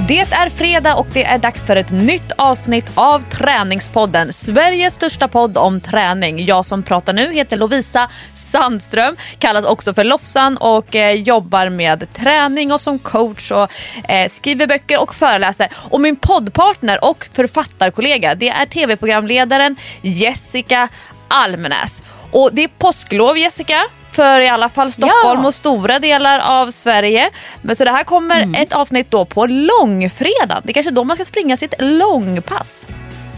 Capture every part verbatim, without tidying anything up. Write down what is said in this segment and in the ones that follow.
Det är fredag och det är dags för ett nytt avsnitt av Träningspodden, Sveriges största podd om träning. Jag som pratar nu heter Lovisa Sandström, kallas också för Lofsan och eh, jobbar med träning och som coach och eh, skriver böcker och föreläser. Och min poddpartner och författarkollega, det är tv-programledaren Jessica Almenäs. Och det är påsklov, Jessica, för i alla fall Stockholm ja. och stora delar av Sverige. Men så det här kommer mm. ett avsnitt då på långfredag. Det är kanske då man ska springa sitt långpass.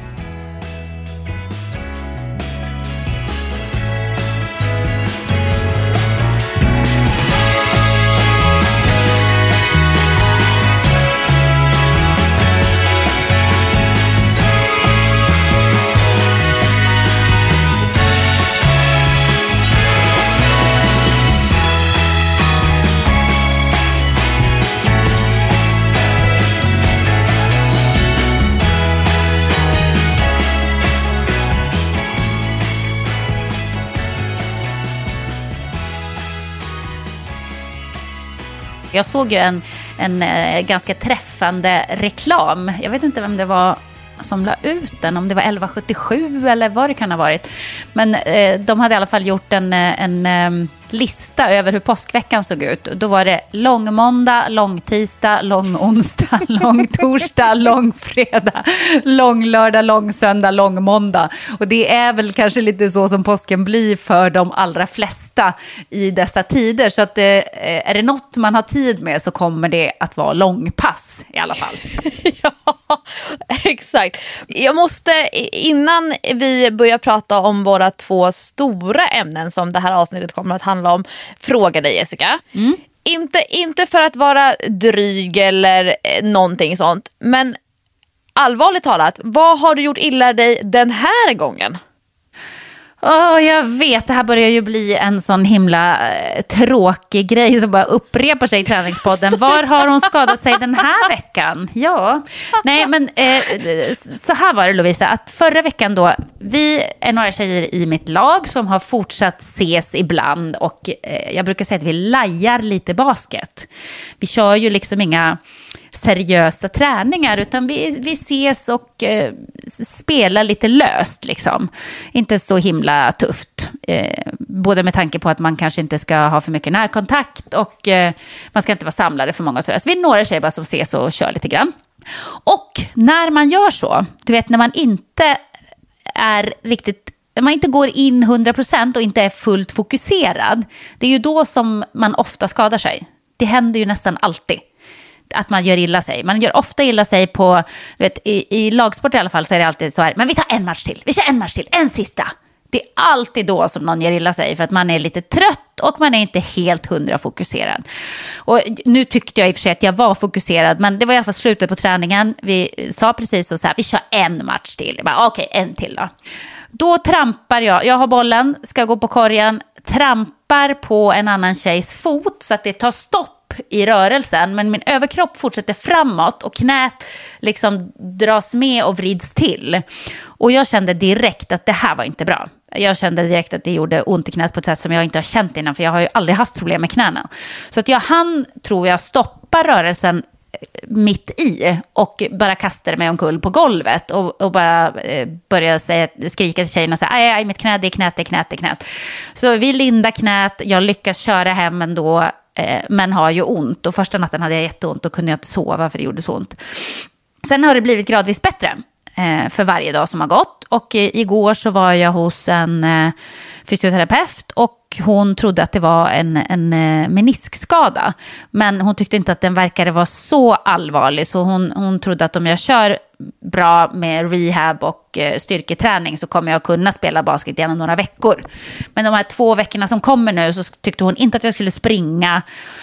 Jag såg ju en, en eh, ganska träffande reklam. Jag vet inte vem det var som la ut den, om det var elva sjuttiosju eller vad det kan ha varit. Men eh, de hade i alla fall gjort en, en eh, lista över hur påskveckan såg ut. Då var det lång måndag, lång tisdag, lång onsdag, lång torsdag, lång fredag, lång lördag, lång söndag, lång måndag. Och det är väl kanske lite så som påsken blir för de allra flesta i dessa tider. Så att eh, är det något man har tid med så kommer det att vara långpass i alla fall. Ja, exakt. Jag måste, innan vi börjar prata om våra två stora ämnen som det här avsnittet kommer att handla om, fråga dig, Jessica. Mm. Inte, inte för att vara dryg eller någonting sånt, men allvarligt talat, vad har du gjort illa dig den här gången? Oh, jag vet, det här börjar ju bli en sån himla eh, tråkig grej som bara upprepar sig i träningspodden. Var har hon skadat sig den här veckan? Ja, nej men eh, så här var det, Lovisa, att förra veckan då, vi är några tjejer i mitt lag som har fortsatt ses ibland och eh, jag brukar säga att vi lajar lite basket. Vi kör ju liksom inga seriösa träningar utan vi, vi ses och eh, spelar lite löst liksom. Inte så himla tufft. Eh, både med tanke på att man kanske inte ska ha för mycket närkontakt och eh, man ska inte vara samlade för många. Så vi är några tjejer bara som ses och kör lite grann. Och när man gör så, du vet när man inte är riktigt, när man inte går in hundra procent och inte är fullt fokuserad, det är ju då som man ofta skadar sig. Det händer ju nästan alltid att man gör illa sig. Man gör ofta illa sig på, du vet, i, i lagsport i alla fall så är det alltid så här, men vi tar en match till, vi kör en match till, en sista. Det är alltid då som någon gör illa sig för att man är lite trött och man är inte helt hundra fokuserad. Och nu tyckte jag i och för sig att jag var fokuserad, men det var i alla fall slutet på träningen. Vi sa precis så här, vi kör en match till. Jag bara, okej, en till då. Då trampar jag, jag har bollen, ska gå på korgen, trampar på en annan tjejs fot så att det tar stopp i rörelsen, men min överkropp fortsätter framåt och knät liksom dras med och vrids till. Och jag kände direkt att det här var inte bra. Jag kände direkt att det gjorde ont i knät på ett sätt som jag inte har känt innan, för jag har ju aldrig haft problem med knäna. Så att jag hann, tror jag, stoppa rörelsen mitt i och bara kastade mig omkull på golvet och, och bara eh, började säga, skrika till tjejerna och säga, aj, aj, mitt knä, det är knät, det är knät, det är knät. Så vi lindar knät, jag lyckas köra hem ändå, eh, men har ju ont. Och första natten hade jag jätteont och kunde jag inte sova för det gjorde så ont. Sen har det blivit gradvis bättre eh, för varje dag som har gått. Och eh, igår så var jag hos en eh, fysioterapeut och hon trodde att det var en, en eh, meniskskada. Men hon tyckte inte att den verkade vara så allvarlig. Så hon, hon trodde att om jag kör bra med rehab och eh, styrketräning så kommer jag kunna spela basket igen om några veckor. Men de här två veckorna som kommer nu så tyckte hon inte att jag skulle springa.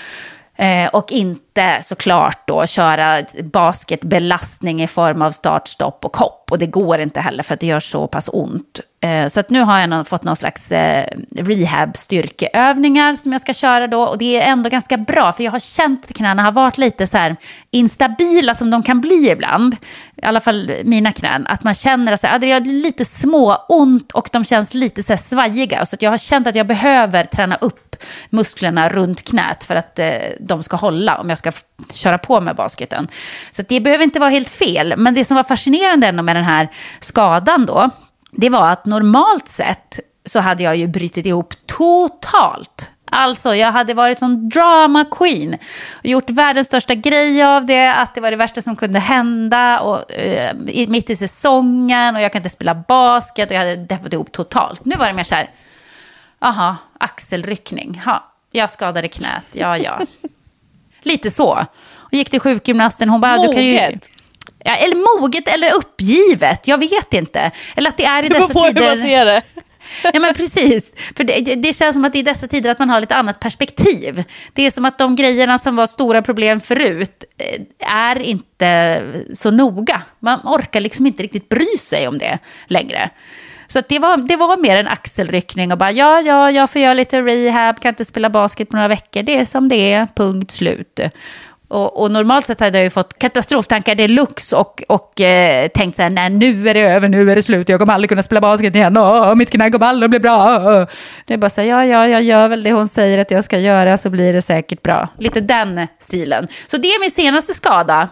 Eh, och inte såklart då köra basketbelastning i form av start, stopp och hopp. Och det går inte heller för att det gör så pass ont. Eh, så att nu har jag någon, fått någon slags eh, rehab-styrkeövningar som jag ska köra då. Och det är ändå ganska bra för jag har känt att knäna har varit lite så här instabila som de kan bli ibland. I alla fall mina knän. Att man känner att det är lite små ont och de känns lite så här svajiga. Så att jag har känt att jag behöver träna upp upp musklerna runt knät för att eh, de ska hålla om jag ska f- köra på med basketen. Så att det behöver inte vara helt fel. Men det som var fascinerande ändå med den här skadan då, det var att normalt sett så hade jag ju brytit ihop totalt. Alltså, jag hade varit som drama queen och gjort världens största grej av det, att det var det värsta som kunde hända och, eh, mitt i säsongen och jag kan inte spela basket och jag hade deppat ihop totalt. Nu var det mer så här, aha, axelryckning, ha, jag skadade knät, ja, ja. Lite så. Och gick till sjukgymnasten, hon bara, moget. Du kan ju... Ja, eller moget eller uppgivet, jag vet inte. Eller att det är i dessa tider... Det beror på hur man ser det. Ja, men precis. För det, det känns som att i dessa tider att man har lite annat perspektiv. Det är som att de grejerna som var stora problem förut är inte så noga. Man orkar liksom inte riktigt bry sig om det längre. Så att det, var, det var mer en axelryckning och bara ja, ja, jag får göra lite rehab, kan inte spela basket på några veckor. Det är som det är, punkt slut. Och, och normalt sett hade jag ju fått katastroftankar deluxe och, och eh, tänkt så här, nej nu är det över, nu är det slut, jag kommer aldrig kunna spela basket igen, åh, mitt knä kommer aldrig bli bra. Det är bara så här, ja, ja, jag gör väl det hon säger att jag ska göra så blir det säkert bra. Lite den stilen. Så det är min senaste skada.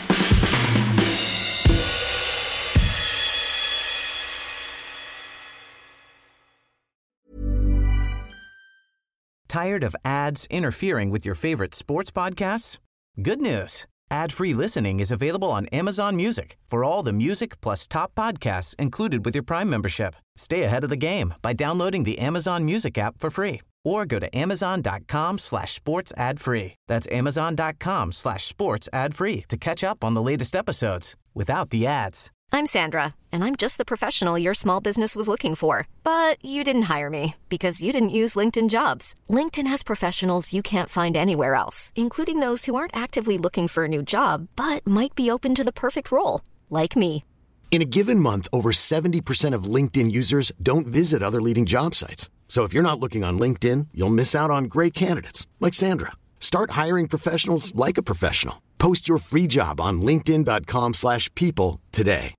Tired of ads interfering with your favorite sports podcasts? Good news. Ad-free listening is available on Amazon Music for all the music plus top podcasts included with your Prime membership. Stay ahead of the game by downloading the Amazon Music app for free or go to amazon.com slash sports ad free. That's amazon.com slash sports ad free to catch up on the latest episodes without the ads. I'm Sandra, and I'm just the professional your small business was looking for. But you didn't hire me because you didn't use LinkedIn Jobs. LinkedIn has professionals you can't find anywhere else, including those who aren't actively looking for a new job, but might be open to the perfect role, like me. In a given month, over seventy percent of LinkedIn users don't visit other leading job sites. So if you're not looking on LinkedIn, you'll miss out on great candidates like Sandra. Start hiring professionals like a professional. Post your free job on linkedin.com slash people today.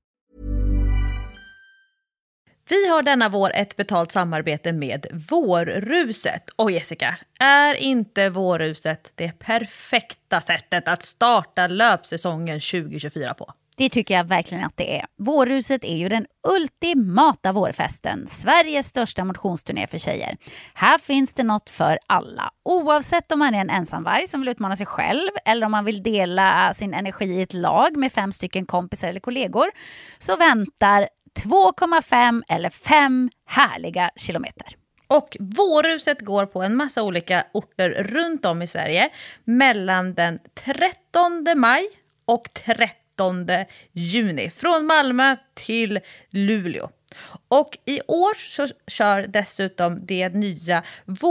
Vi har denna vår ett betalt samarbete med Vårruset. Och Jessica, är inte Vårruset det perfekta sättet att starta löpsäsongen tjugo tjugofyra på? Det tycker jag verkligen att det är. Vårruset är ju den ultimata vårfesten. Sveriges största motionsturné för tjejer. Här finns det något för alla. Oavsett om man är en ensamvarg som vill utmana sig själv eller om man vill dela sin energi i ett lag med fem stycken kompisar eller kollegor, så väntar två komma fem eller fem härliga kilometer. Och Vårruset går på en massa olika orter runt om i Sverige mellan den trettonde maj och trettonde juni. Från Malmö till Luleå. Och i år så kör dessutom det nya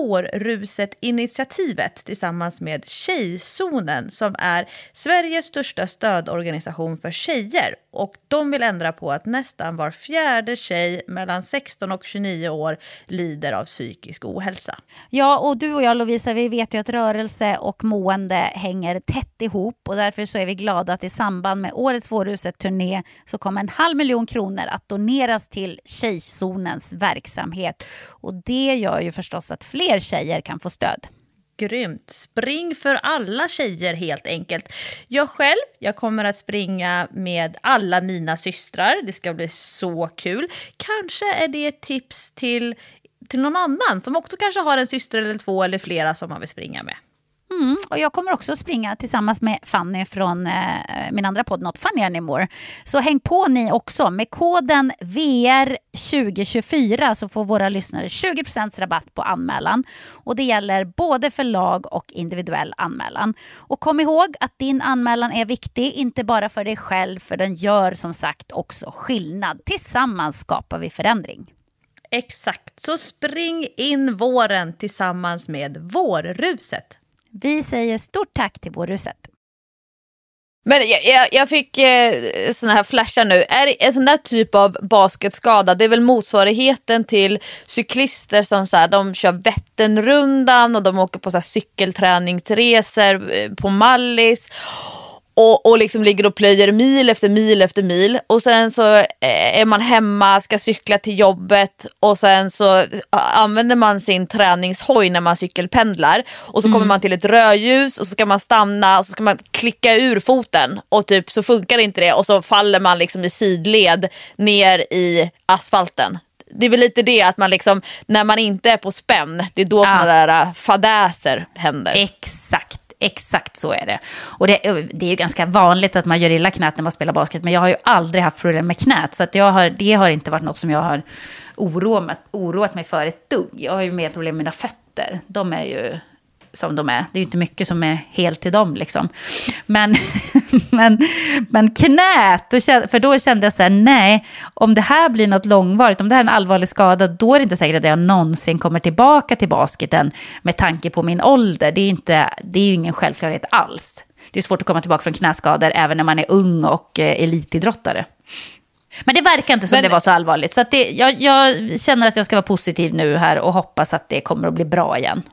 Vårruset-initiativet tillsammans med Tjejzonen som är Sveriges största stödorganisation för tjejer. Och de vill ändra på att nästan var fjärde tjej mellan sexton och tjugonio år lider av psykisk ohälsa. Ja, och du och jag Lovisa, vi vet ju att rörelse och mående hänger tätt ihop och därför så är vi glada att i samband med årets Vårruset-turné så kommer en halv miljon kronor att doneras till Tjejzonens verksamhet. Och det gör ju förstås att fler tjejer kan få stöd. Grymt. Spring för alla tjejer helt enkelt. Jag själv, jag kommer att springa med alla mina systrar. Det ska bli så kul. Kanske är det ett tips till, till någon annan som också kanske har en syster eller två eller flera som man vill springa med. Mm, och jag kommer också springa tillsammans med Fanny från eh, min andra podd Not Funny Anymore. Så häng på ni också. Med koden V R tjugo tjugofyra så får våra lyssnare tjugo procent rabatt på anmälan. Och det gäller både för lag och individuell anmälan. Och kom ihåg att din anmälan är viktig, inte bara för dig själv, för den gör som sagt också skillnad. Tillsammans skapar vi förändring. Exakt, så spring in våren tillsammans med Vårruset. Vi säger stort tack till Vårruset. Men jag, jag, jag fick eh, såna här flashar nu. Är det en sån där typ av basketskada? Det är väl motsvarigheten till cyklister som så här, de kör Vätternrundan och de åker på så här cykelträningsresor på Mallis. Och, och liksom ligger och plöjer mil efter mil efter mil. Och sen så eh, är man hemma, ska cykla till jobbet. Och sen så använder man sin träningshoj när man cykelpendlar. Och så mm. kommer man till ett rödljus. Och så ska man stanna. Och så ska man klicka ur foten. Och typ så funkar inte det. Och så faller man liksom i sidled ner i asfalten. Det är väl lite det att man liksom, när man inte är på spänn, det är då ja. sådana där fadäser händer. Exakt. Exakt så är det. Och det, det är ju ganska vanligt att man gör illa knät när man spelar basket. Men jag har ju aldrig haft problem med knät. Så att jag har, det har inte varit något som jag har oroat, oroat mig för ett dugg. Jag har ju mer problem med mina fötter. De är ju som de är. Det är ju inte mycket som är helt till dem liksom. Men, men, men knät, då kände, för då kände jag så här, nej, om det här blir något långvarigt, om det här är en allvarlig skada, då är det inte säkert att jag någonsin kommer tillbaka till basketen med tanke på min ålder. Det är, inte, det är ju ingen självklarhet alls. Det är svårt att komma tillbaka från knäskador även när man är ung och eh, elitidrottare. Men det verkar inte som men, det var så allvarligt. Så att det, jag, jag känner att jag ska vara positiv nu här och hoppas att det kommer att bli bra igen.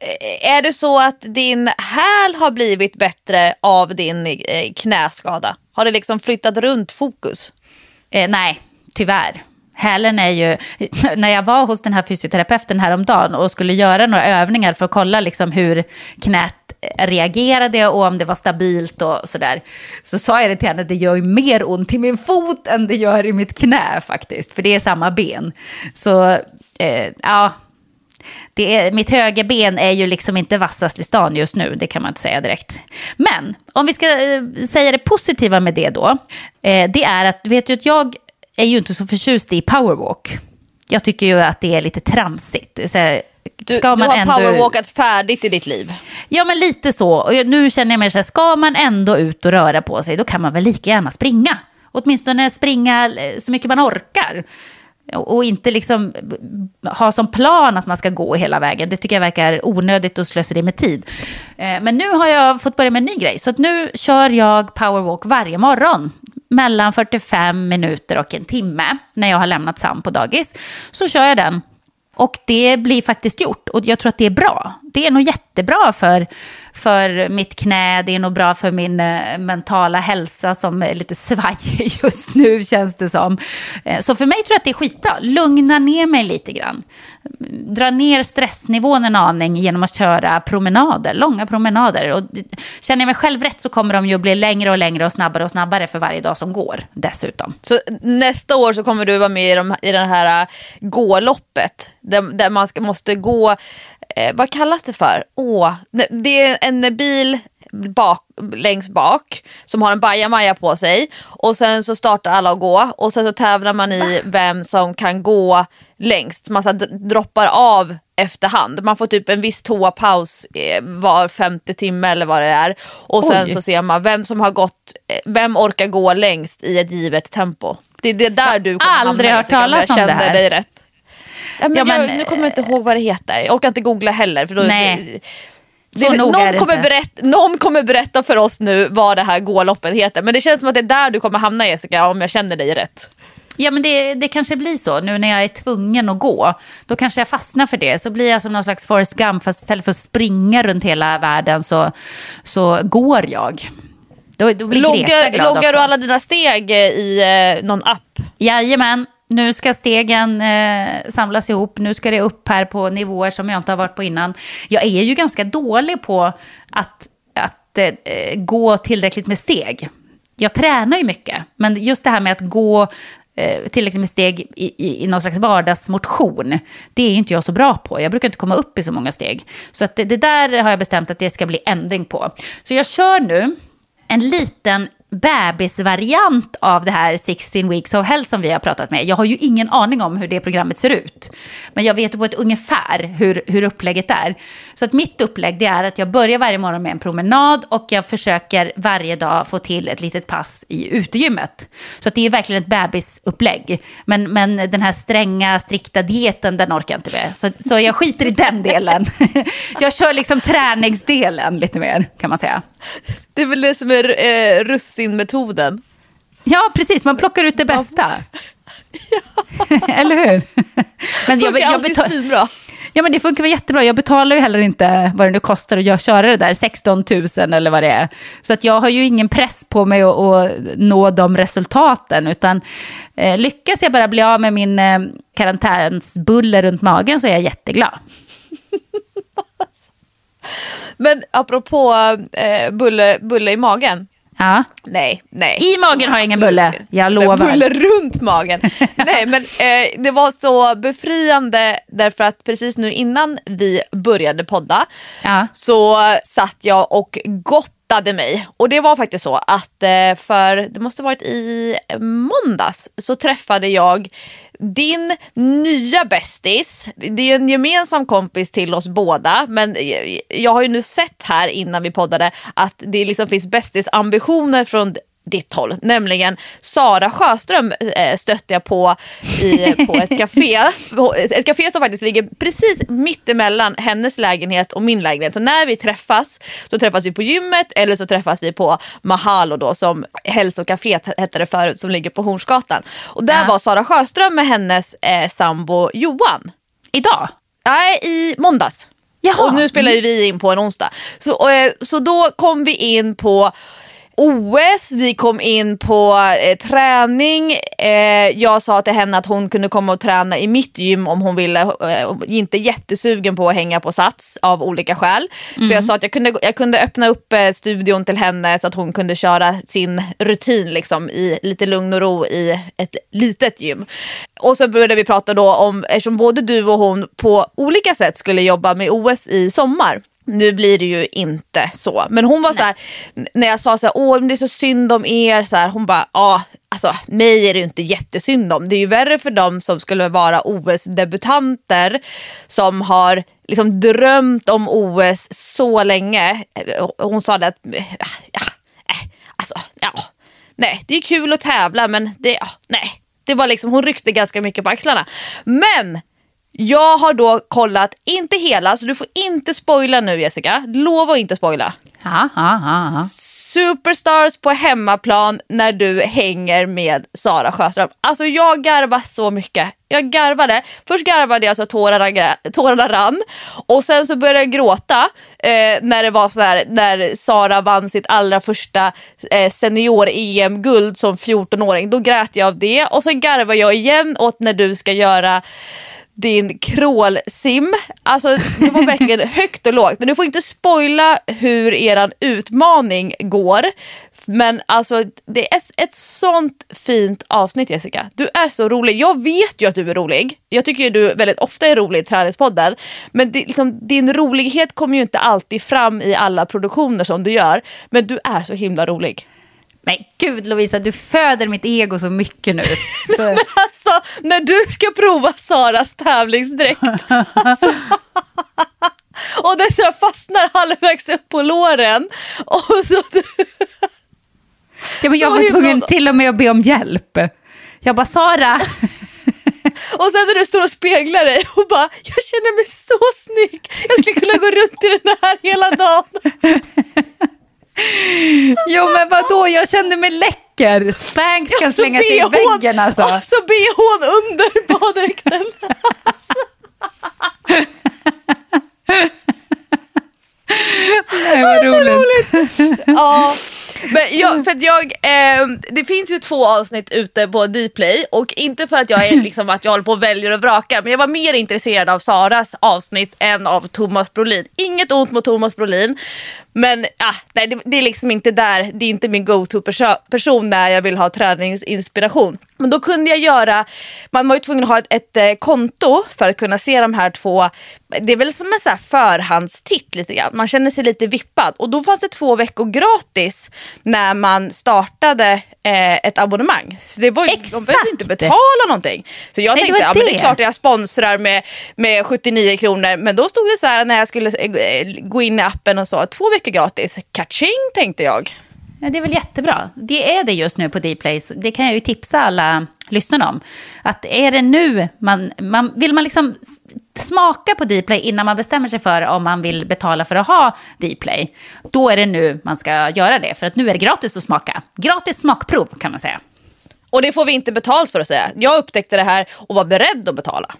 Är det så att din häl har blivit bättre av din eh, knäskada? Har det liksom flyttat runt fokus? Eh, nej, tyvärr. Hälen är ju, när jag var hos den här fysioterapeuten häromdagen och skulle göra några övningar för att kolla liksom hur knät reagerade och om det var stabilt och sådär, så sa jag det till henne att det gör ju mer ont i min fot än det gör i mitt knä faktiskt, för det är samma ben. Så eh, ja, det är, mitt höga ben är ju liksom inte vassast i stan just nu, det kan man inte säga direkt. Men om vi ska eh, säga det positiva med det då, eh, det är att, vet du att jag är ju inte så förtjust i powerwalk. Jag tycker ju att det är lite tramsigt. Så, du, ska man du har ändå powerwalkat färdigt i ditt liv. Ja, men lite så. Och nu känner jag mig så här, ska man ändå ut och röra på sig, då kan man väl lika gärna springa. Åtminstone springa så mycket man orkar. Och inte liksom ha som plan att man ska gå hela vägen. Det tycker jag verkar onödigt och slöseri med tid. Men nu har jag fått börja med en ny grej. Så att nu kör jag powerwalk varje morgon. Mellan fyrtiofem minuter och en timme. När jag har lämnat Sam på dagis. Så kör jag den. Och det blir faktiskt gjort. Och jag tror att det är bra. Det är nog jättebra för, för mitt knä. Det är nog bra för min eh, mentala hälsa som är lite svajig just nu, känns det som. Eh, så för mig tror jag att det är skitbra. Lugna ner mig lite grann. Dra ner stressnivån en aning genom att köra promenader. Långa promenader. Och känner jag mig själv rätt så kommer de ju att bli längre och längre och snabbare och snabbare för varje dag som går dessutom. Så nästa år så kommer du vara med i, de, i den här gåloppet. Där, där man ska, måste gå... Eh, vad kallas det för? Åh, det är en bil bak, längst bak som har en bajamaja på sig. Och sen så startar alla att gå. Och sen så tävlar man i vem som kan gå längst. Man så droppar av efterhand. Man får typ en viss toapaus eh, var femte timme eller vad det är. Och sen Oj. så ser man vem som har gått, vem orkar gå längst i ett givet tempo. Det är det där du kommer hamna. Aldrig hört talas om det här. Dig rätt. Ja, men ja, men, jag, nu kommer jag inte ihåg vad det heter. Jag orkar inte googla heller. För då, nej. Det, det, någon, kommer berätta, någon kommer berätta för oss nu vad det här gåloppet heter. Men det känns som att det är där du kommer hamna, Jessica, om jag känner dig rätt. Ja, men det, det kanske blir så. Nu när jag är tvungen att gå, då kanske jag fastnar för det. Så blir jag som någon slags Forrest Gump. Fast istället för att springa runt hela världen så, så går jag. Då, då blir loggar glad loggar du alla dina steg i eh, någon app? Jajamän. Nu ska stegen eh, samlas ihop. Nu ska det upp här på nivåer som jag inte har varit på innan. Jag är ju ganska dålig på att, att eh, gå tillräckligt med steg. Jag tränar ju mycket. Men just det här med att gå eh, tillräckligt med steg i, i, i någon slags vardagsmotion, det är ju inte jag så bra på. Jag brukar inte komma upp i så många steg. Så att det, det där har jag bestämt att det ska bli ändring på. Så jag kör nu en liten bebisvariant av det här sexton weeks of health som vi har pratat med. Jag har ju ingen aning om hur det programmet ser ut. Men jag vet på ett ungefär hur, hur upplägget är. Så att mitt upplägg det är att jag börjar varje morgon med en promenad och jag försöker varje dag få till ett litet pass i utegymmet. Så att det är verkligen ett bebisupplägg. Men, men den här stränga, strikta dieten, den orkar jag inte med. Så, så jag skiter i den delen. Jag kör liksom träningsdelen lite mer, kan man säga. Det är väl det som är eh, russinmetoden. Ja, precis. Man plockar ut det bästa. Ja. Eller hur? Men jag, jag, jag, betal- Ja, men det funkar väl jättebra. Jag betalar ju heller inte vad det nu kostar att jag köra det där, sexton tusen eller vad det är. Så att jag har ju ingen press på mig att, att nå de resultaten, utan eh, lyckas jag bara bli av med min eh, karantänsbulle runt magen så är jag jätteglad. Men apropå eh, bulle, bulle i magen. Ja. Nej, nej. I magen har jag ingen bulle, jag lovar. Bulle runt magen. Nej, men eh, det var så befriande därför att precis nu innan vi började podda Ja. så satt jag och gottade mig. Och det var faktiskt så att eh, för det måste ha varit i måndags så träffade jag din nya bästis. Det är en gemensam kompis till oss båda, men jag har ju nu sett här innan vi poddade att det liksom finns bästis-ambitioner från ditt håll, nämligen Sara Sjöström äh, stötte jag på i, på ett café. Ett café som faktiskt ligger precis mitt emellan hennes lägenhet och min lägenhet. Så när vi träffas så träffas vi på gymmet eller så träffas vi på Mahalo då, som hälsokaféet hette det förut, som ligger på Hornsgatan. Och där ja. var Sara Sjöström med hennes eh, sambo Johan. Idag? Nej, i måndags. Jaha. Och nu spelar ju vi in på en onsdag. Så, och, så då kom vi in på O S, vi kom in på eh, träning. Eh, jag sa till henne att hon kunde komma och träna i mitt gym om hon ville. Eh, inte jättesugen på att hänga på Sats av olika skäl. Mm. Så jag sa att jag kunde, jag kunde öppna upp eh, studion till henne så att hon kunde köra sin rutin liksom, i lite lugn och ro i ett litet gym. Och så började vi prata då om, eftersom både du och hon på olika sätt skulle jobba med O S i sommar. Nu blir det ju inte så. Men hon var Nej. så här, när jag sa så här, åh, det är så synd om er. Så här, hon bara, ja, alltså mig är det ju inte jättesynd om. Det är ju värre för dem som skulle vara O S-debutanter som har liksom drömt om O S så länge. Hon sa det att, ja, alltså, ja, nej, det är kul att tävla, men det, ja, nej. Det var liksom, hon ryckte ganska mycket på axlarna. Men jag har då kollat, inte hela, så du får inte spoila nu, Jessica. Lova att inte spoila. Ja, ja, ja. Superstars på hemmaplan när du hänger med Sara Sjöström. Alltså jag garvar så mycket. Jag garvade. Först garvade jag så tårarna, tårarna rann. Och sen så började jag gråta eh, när det var så här, när Sara vann sitt allra första eh, senior-E M-guld som fjortonåring. Då grät jag av det. Och sen garvade jag igen åt när du ska göra din crawl-sim. Alltså det var verkligen högt och lågt. Men du får inte spoila hur eran utmaning går. Men alltså det är ett sånt fint avsnitt, Jessica. Du är så rolig. Jag vet ju att du är rolig. Jag tycker ju du väldigt ofta är rolig i Träningspodden. Men det, liksom, din rolighet kommer ju inte alltid fram i alla produktioner som du gör. Men du är så himla rolig. Men gud Lovisa, du föder mitt ego så mycket nu. Så. Men alltså, när du ska prova Saras tävlingsdräkt alltså, och det så fastnar halvvägs upp på låren och så du... Ja, men jag var tvungen till och med att be om hjälp. Jag bara, Sara. Och sen när du står och speglar dig och bara, jag känner mig så snygg. Jag skulle kunna gå runt i den här hela dagen. Jo, men vadå? Jag kände mig läcker. Spanx kan slänga sig i väggen alltså. Och så B H:n under baddräkten. Alltså. Nej, vad roligt. roligt. Ja. Men jag, för att jag, eh, det finns ju två avsnitt ute på Dplay och inte för att jag är liksom att jag håller på och väljer och vrakar, men jag var mer intresserad av Saras avsnitt än av Thomas Brolin. Inget ont mot Thomas Brolin, men ah, nej, det, det är liksom inte där, det är inte min go-to-person när jag vill ha träningsinspiration. Men då kunde jag göra, man var ju tvungen att ha ett, ett, ett konto för att kunna se de här två. Det är väl som en så här förhandstitt lite grann. Man känner sig lite vippad. Och då fanns det två veckor gratis när man startade eh, ett abonnemang. Så det var ju, de behövde inte betala någonting. Så jag Nej, tänkte, det ja men det är klart att jag sponsrar med, med sjuttionio kronor. Men då stod det så här när jag skulle eh, gå in i appen och så, två veckor gratis. Kaching, tänkte jag. Ja, det är väl jättebra. Det är det just nu på Dplay. Det kan jag ju tipsa alla lyssnarna om. Att är det nu, man, man, vill man liksom smaka på Dplay innan man bestämmer sig för om man vill betala för att ha Dplay, då är det nu man ska göra det. För att nu är det gratis att smaka. Gratis smakprov kan man säga. Och det får vi inte betalt för att säga. Jag upptäckte det här och var beredd att betala.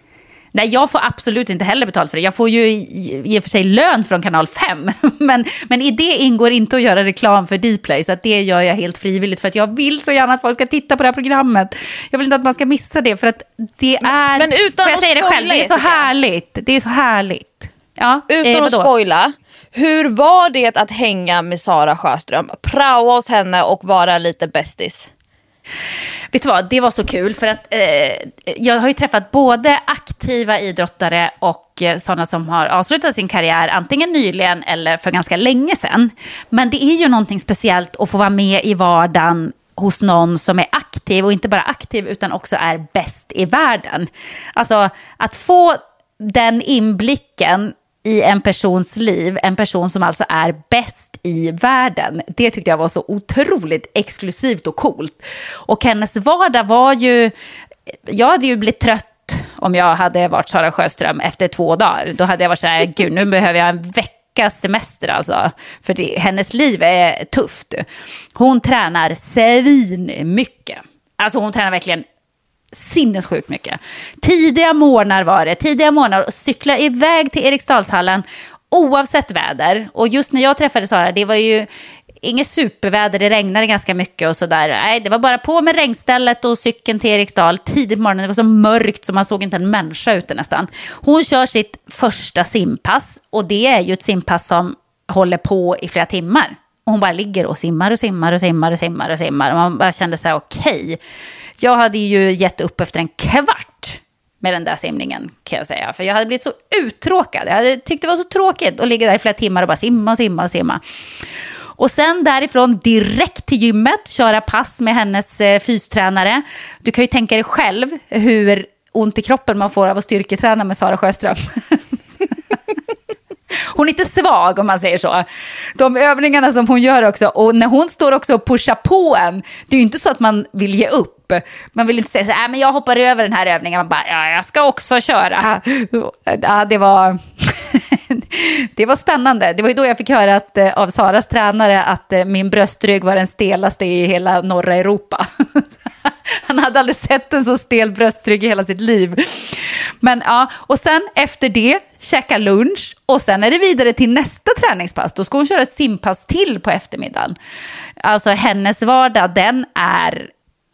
Nej, jag får absolut inte heller betalt för det. Jag får ju i, i och för sig lön från kanal fem. Men, men i det ingår inte att göra reklam för Dplay. Så att det gör jag helt frivilligt. För att jag vill så gärna att folk ska titta på det här programmet. Jag vill inte att man ska missa det. För att det är... Men utan jag att säga det själv, det är så Jessica. härligt. Det är så härligt. Ja, Utan eh, att spoila, hur var det att hänga med Sara Sjöström? Praoa hos henne och vara lite bästis? Vet du vad, det var så kul för att eh, jag har ju träffat både aktiva idrottare och eh, sådana som har avslutat sin karriär antingen nyligen eller för ganska länge sedan. Men det är ju någonting speciellt att få vara med i vardagen hos någon som är aktiv och inte bara aktiv utan också är bäst i världen. Alltså att få den inblicken i en persons liv, en person som alltså är bäst i världen. Det tyckte jag var så otroligt exklusivt och coolt. Och hennes vardag var ju... Jag hade ju blivit trött om jag hade varit Sara Sjöström efter två dagar. Då hade jag varit så här, gud, nu behöver jag en veckas semester alltså. För det, hennes liv är tufft. Hon tränar svin mycket. Alltså hon tränar verkligen sinnessjukt mycket. Tidiga morgnar var det. Tidiga morgnar och cykla iväg till Eriksdalshallen oavsett väder. Och just när jag träffade Sara, det var ju inget superväder. Det regnade ganska mycket och sådär. Nej, det var bara på med regnstället och cykeln till Eriksdal tidigt på morgonen. Det var så mörkt så man såg inte en människa ute nästan. Hon kör sitt första simpass och det är ju ett simpass som håller på i flera timmar. Och hon bara ligger och simmar och simmar och simmar och simmar och simmar. Och man bara kände så här, okej. Okay. Jag hade ju gett upp efter en kvart med den där simningen kan jag säga. För jag hade blivit så uttråkad. Jag hade tyckt det var så tråkigt att ligga där i flera timmar och bara simma och simma och simma. Och sen därifrån direkt till gymmet, köra pass med hennes eh, fystränare. Du kan ju tänka dig själv hur ont i kroppen man får av att styrketräna med Sara Sjöström. Hon är lite svag om man säger så. De övningarna som hon gör också. Och när hon står också och pushar på en. Det är ju inte så att man vill ge upp. Man vill inte säga så här, men jag hoppar över den här övningen. Man bara, ja, jag ska också köra. Ja, det var... det var spännande. Det var ju då jag fick höra att, av Saras tränare att min bröstrygg var den stelaste i hela norra Europa. Han hade aldrig sett en så stel bröstrygg i hela sitt liv. Men ja, och sen efter det käka lunch och sen är det vidare till nästa träningspass. Då ska hon köra ett simpass till på eftermiddagen. Alltså hennes vardag, den är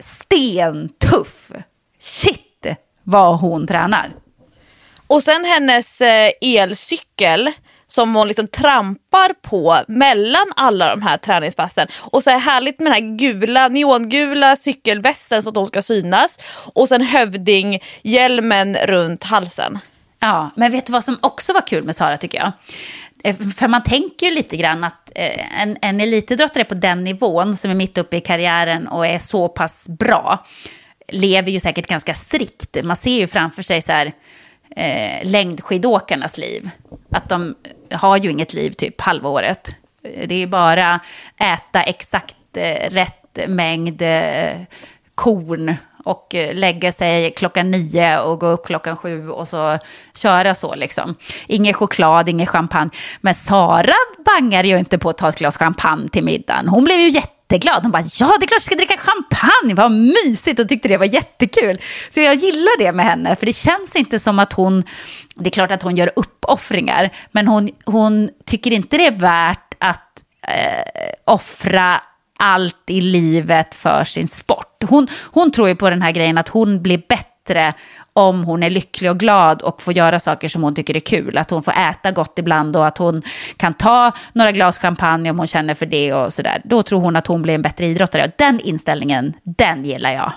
stentuff. Shit vad hon tränar. Och sen hennes eh, elcykel som hon liksom trampar på mellan alla de här träningspassen. Och så är det härligt med den här gula, neongula cykelvästen så att de ska synas. Och sen hövdinghjälmen runt halsen. Ja, men vet du vad som också var kul med Sara tycker jag? För man tänker ju lite grann att en, en elitidrottare på den nivån som är mitt uppe i karriären och är så pass bra lever ju säkert ganska strikt. Man ser ju framför sig så här eh, längdskidåkarnas liv. Att de har ju inget liv typ halvåret. Det är ju bara äta exakt eh, rätt mängd eh, korn och lägga sig klockan nio och gå upp klockan sju och så köra så liksom. Ingen choklad, ingen champagne. Men Sara bangar ju inte på att ta ett glas champagne till middagen. Hon blev ju jätteglad. Hon bara, ja det är klart jag ska dricka champagne. Vad mysigt och tyckte det var jättekul. Så jag gillar det med henne. För det känns inte som att hon, det är klart att hon gör uppoffringar. Men hon, hon tycker inte det är värt att eh, offra allt i livet för sin sport. Hon, hon tror ju på den här grejen att hon blir bättre om hon är lycklig och glad och får göra saker som hon tycker är kul. Att hon får äta gott ibland och att hon kan ta några glas champagne om hon känner för det och sådär. Då tror hon att hon blir en bättre idrottare. Den inställningen, den gillar jag.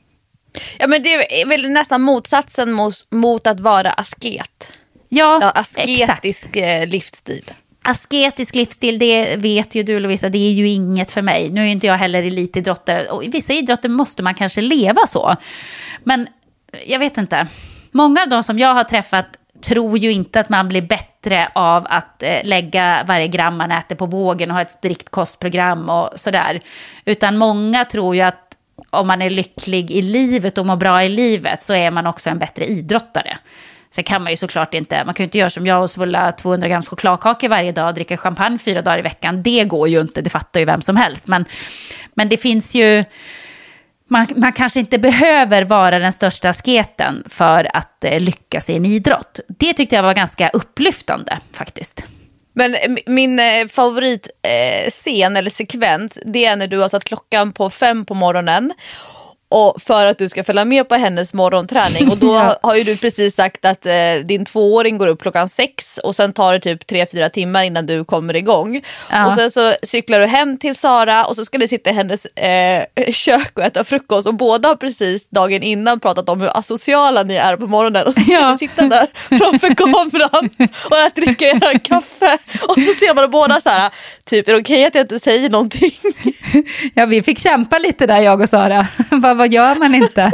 Ja, men det är väl nästan motsatsen mot, mot att vara asket. Ja, ja asketisk exakt. livsstil. Asketisk livsstil, det vet ju du Lovisa, det är ju inget för mig. Nu är inte jag heller elitidrottare och i vissa idrotter måste man kanske leva så. Men jag vet inte. Många av de som jag har träffat tror ju inte att man blir bättre av att eh, lägga varje gram man äter på vågen och ha ett strikt kostprogram och sådär. Utan många tror ju att om man är lycklig i livet och mår bra i livet så är man också en bättre idrottare. Sen kan man ju såklart inte, man kan ju inte göra som jag och svulla tvåhundra grams chokladkakor varje dag och dricka champagne fyra dagar i veckan. Det går ju inte, det fattar ju vem som helst. Men, men det finns ju, Man, man kanske inte behöver vara den största sketen för att eh, lyckas i en idrott. Det tyckte jag var ganska upplyftande faktiskt. Men min eh, favoritscen eh, eller sekvens, det är när du har satt klockan på fem på morgonen och för att du ska följa med på hennes morgonträning. Och då ja. har ju du precis sagt att eh, din tvååring går upp klockan sex och sen tar det typ tre fyra timmar innan du kommer igång. Ja. Och sen så cyklar du hem till Sara och så ska ni sitta i hennes eh, kök och äta frukost. Och båda har precis dagen innan pratat om hur asociala ni är på morgonen. Och så ska ja. ni sitta där framför kameran och jag dricka er kaffe. Och så ser man båda så här, typ, är det okej att jag inte säger någonting? Ja, vi fick kämpa lite där, jag och Sara. Vad gör man inte?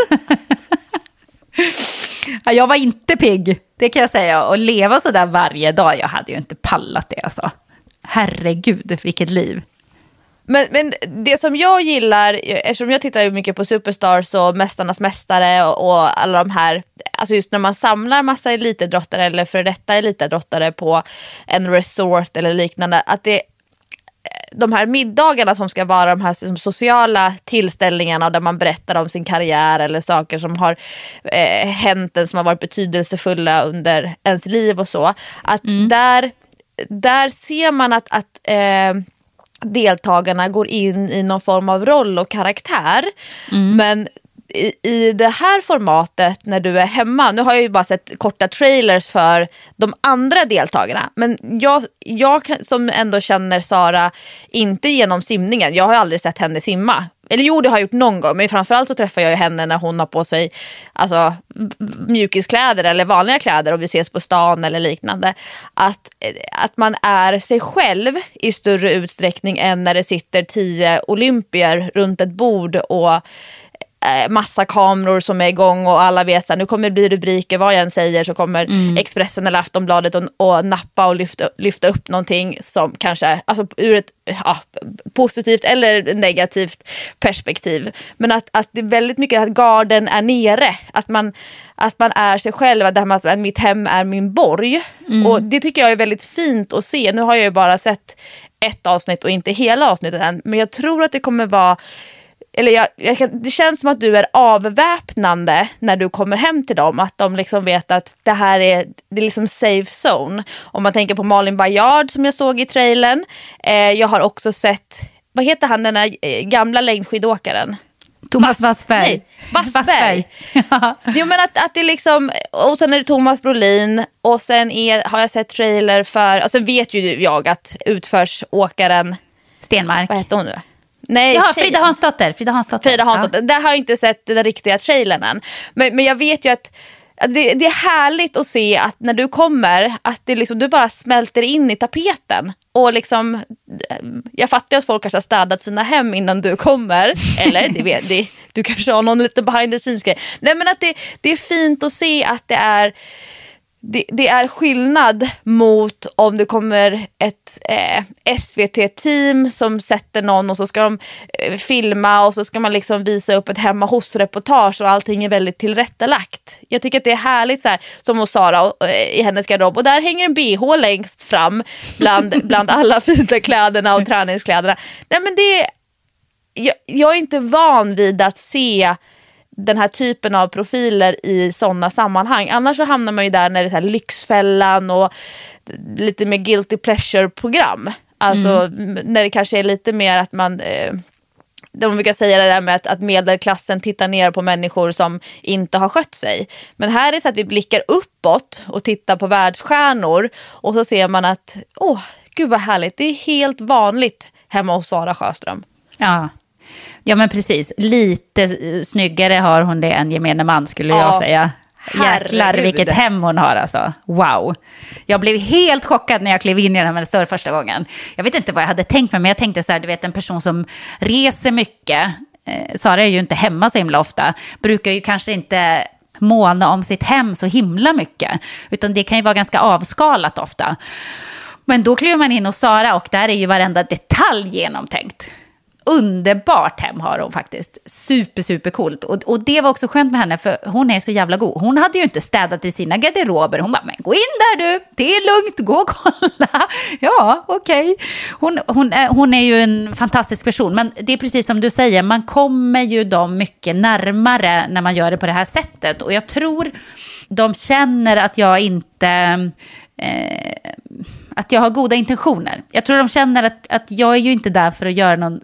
Ja, jag var inte pigg, det kan jag säga. Och leva så där varje dag, jag hade ju inte pallat det alltså. Herregud, vilket liv. Men, men det som jag gillar, eftersom jag tittar ju mycket på Superstars och Mästarnas mästare och, och alla de här, alltså just när man samlar massa elitidrottare eller för detta elitidrottare på en resort eller liknande, att det de här middagarna som ska vara de här liksom, sociala tillställningarna där man berättar om sin karriär eller saker som har eh, hänt en som har varit betydelsefulla under ens liv och så, att mm. där, där ser man att, att eh, deltagarna går in i någon form av roll och karaktär. Mm. Men I, i det här formatet när du är hemma, nu har jag ju bara sett korta trailers för de andra deltagarna, men jag, jag som ändå känner Sara inte genom simningen, jag har aldrig sett henne simma, eller jo det har jag gjort någon gång, men framförallt så träffar jag ju henne när hon har på sig alltså, mjukiskläder eller vanliga kläder och vi ses på stan eller liknande, att, att man är sig själv i större utsträckning än när det sitter tio olympier runt ett bord och massa kameror som är igång och alla vet att nu kommer det bli rubriker, vad jag än säger så kommer mm. Expressen eller Aftonbladet och, och nappa och lyfta, lyfta upp någonting som kanske alltså ur ett ja, positivt eller negativt perspektiv, men att, att det är väldigt mycket att garden är nere, att man, att man är sig själv, att, det här med att mitt hem är min borg mm. och det tycker jag är väldigt fint att se. Nu har jag ju bara sett ett avsnitt och inte hela avsnittet än, men jag tror att det kommer vara eller jag, jag kan, det känns som att du är avväpnande när du kommer hem till dem, att de liksom vet att det här är, det är liksom safe zone. Om man tänker på Malin Baryard som jag såg i trailern, eh, jag har också sett, vad heter han den här eh, gamla längdskidåkaren? Thomas Wassberg. Nej, Wassberg. Jo, men att, att det liksom, och sen är det Thomas Brolin och sen är, har jag sett trailer för, och sen vet ju jag att utförsåkaren Stenmark. Vad heter hon nu? Nej, Jaha, Frida Hansdotter. Frida Hansdotter. Frida Hansdotter. Ja. Där har jag inte sett den riktiga trailern än. Men, men jag vet ju att, att det, det är härligt att se att när du kommer, att det liksom, du bara smälter in i tapeten. Och liksom, jag fattar att folk kanske har städat sina hem innan du kommer. Eller, det vet, det, du kanske har någon lite behind the scenes grej. Nej, men att det, det är fint att se att det är... Det, det är skillnad mot om det kommer ett eh, S V T-team som sätter någon och så ska de eh, filma och så ska man liksom visa upp ett hemma hos-reportage och allting är väldigt tillrättalagt. Jag tycker att det är härligt så här, som hos Sara och, eh, i hennes garderob, och där hänger en B H längst fram bland, bland alla fina kläderna och träningskläderna. Nej, men det jag, jag är inte van vid att se den här typen av profiler i sådana sammanhang. Annars så hamnar man ju där när det är så här Lyxfällan och lite mer guilty pleasure-program. Alltså mm. när det kanske är lite mer att man... Eh, de brukar säga det där med att, att medelklassen tittar ner på människor som inte har skött sig. Men här är det så att vi blickar uppåt och tittar på världsstjärnor och så ser man att, åh, oh, gud vad härligt. Det är helt vanligt hemma hos Sara Sjöström. Ja. Ja, men precis. Lite snyggare har hon det än gemene man, skulle ja, jag säga. Jäklar herregud. Vilket hem hon har alltså. Wow. Jag blev helt chockad när jag klev in i den här större första gången. Jag vet inte vad jag hade tänkt mig, men jag tänkte så här, du vet, en person som reser mycket. Eh, Sara är ju inte hemma så himla ofta. Brukar ju kanske inte måna om sitt hem så himla mycket. Utan det kan ju vara ganska avskalat ofta. Men då kliver man in hos Sara och där är ju varenda detalj genomtänkt. underbart hem har hon faktiskt. Super, super coolt. Och, och det var också skönt med henne, för hon är så jävla god. Hon hade ju inte städat i sina garderober. Hon bara, men gå in där du, det är lugnt, gå och kolla. Ja, okej. Okay. Hon, hon, är, hon är ju en fantastisk person. Men det är precis som du säger, man kommer ju dem mycket närmare när man gör det på det här sättet. Och jag tror de känner att jag inte... Eh, att jag har goda intentioner. Jag tror de känner att, att jag är ju inte där för att göra någon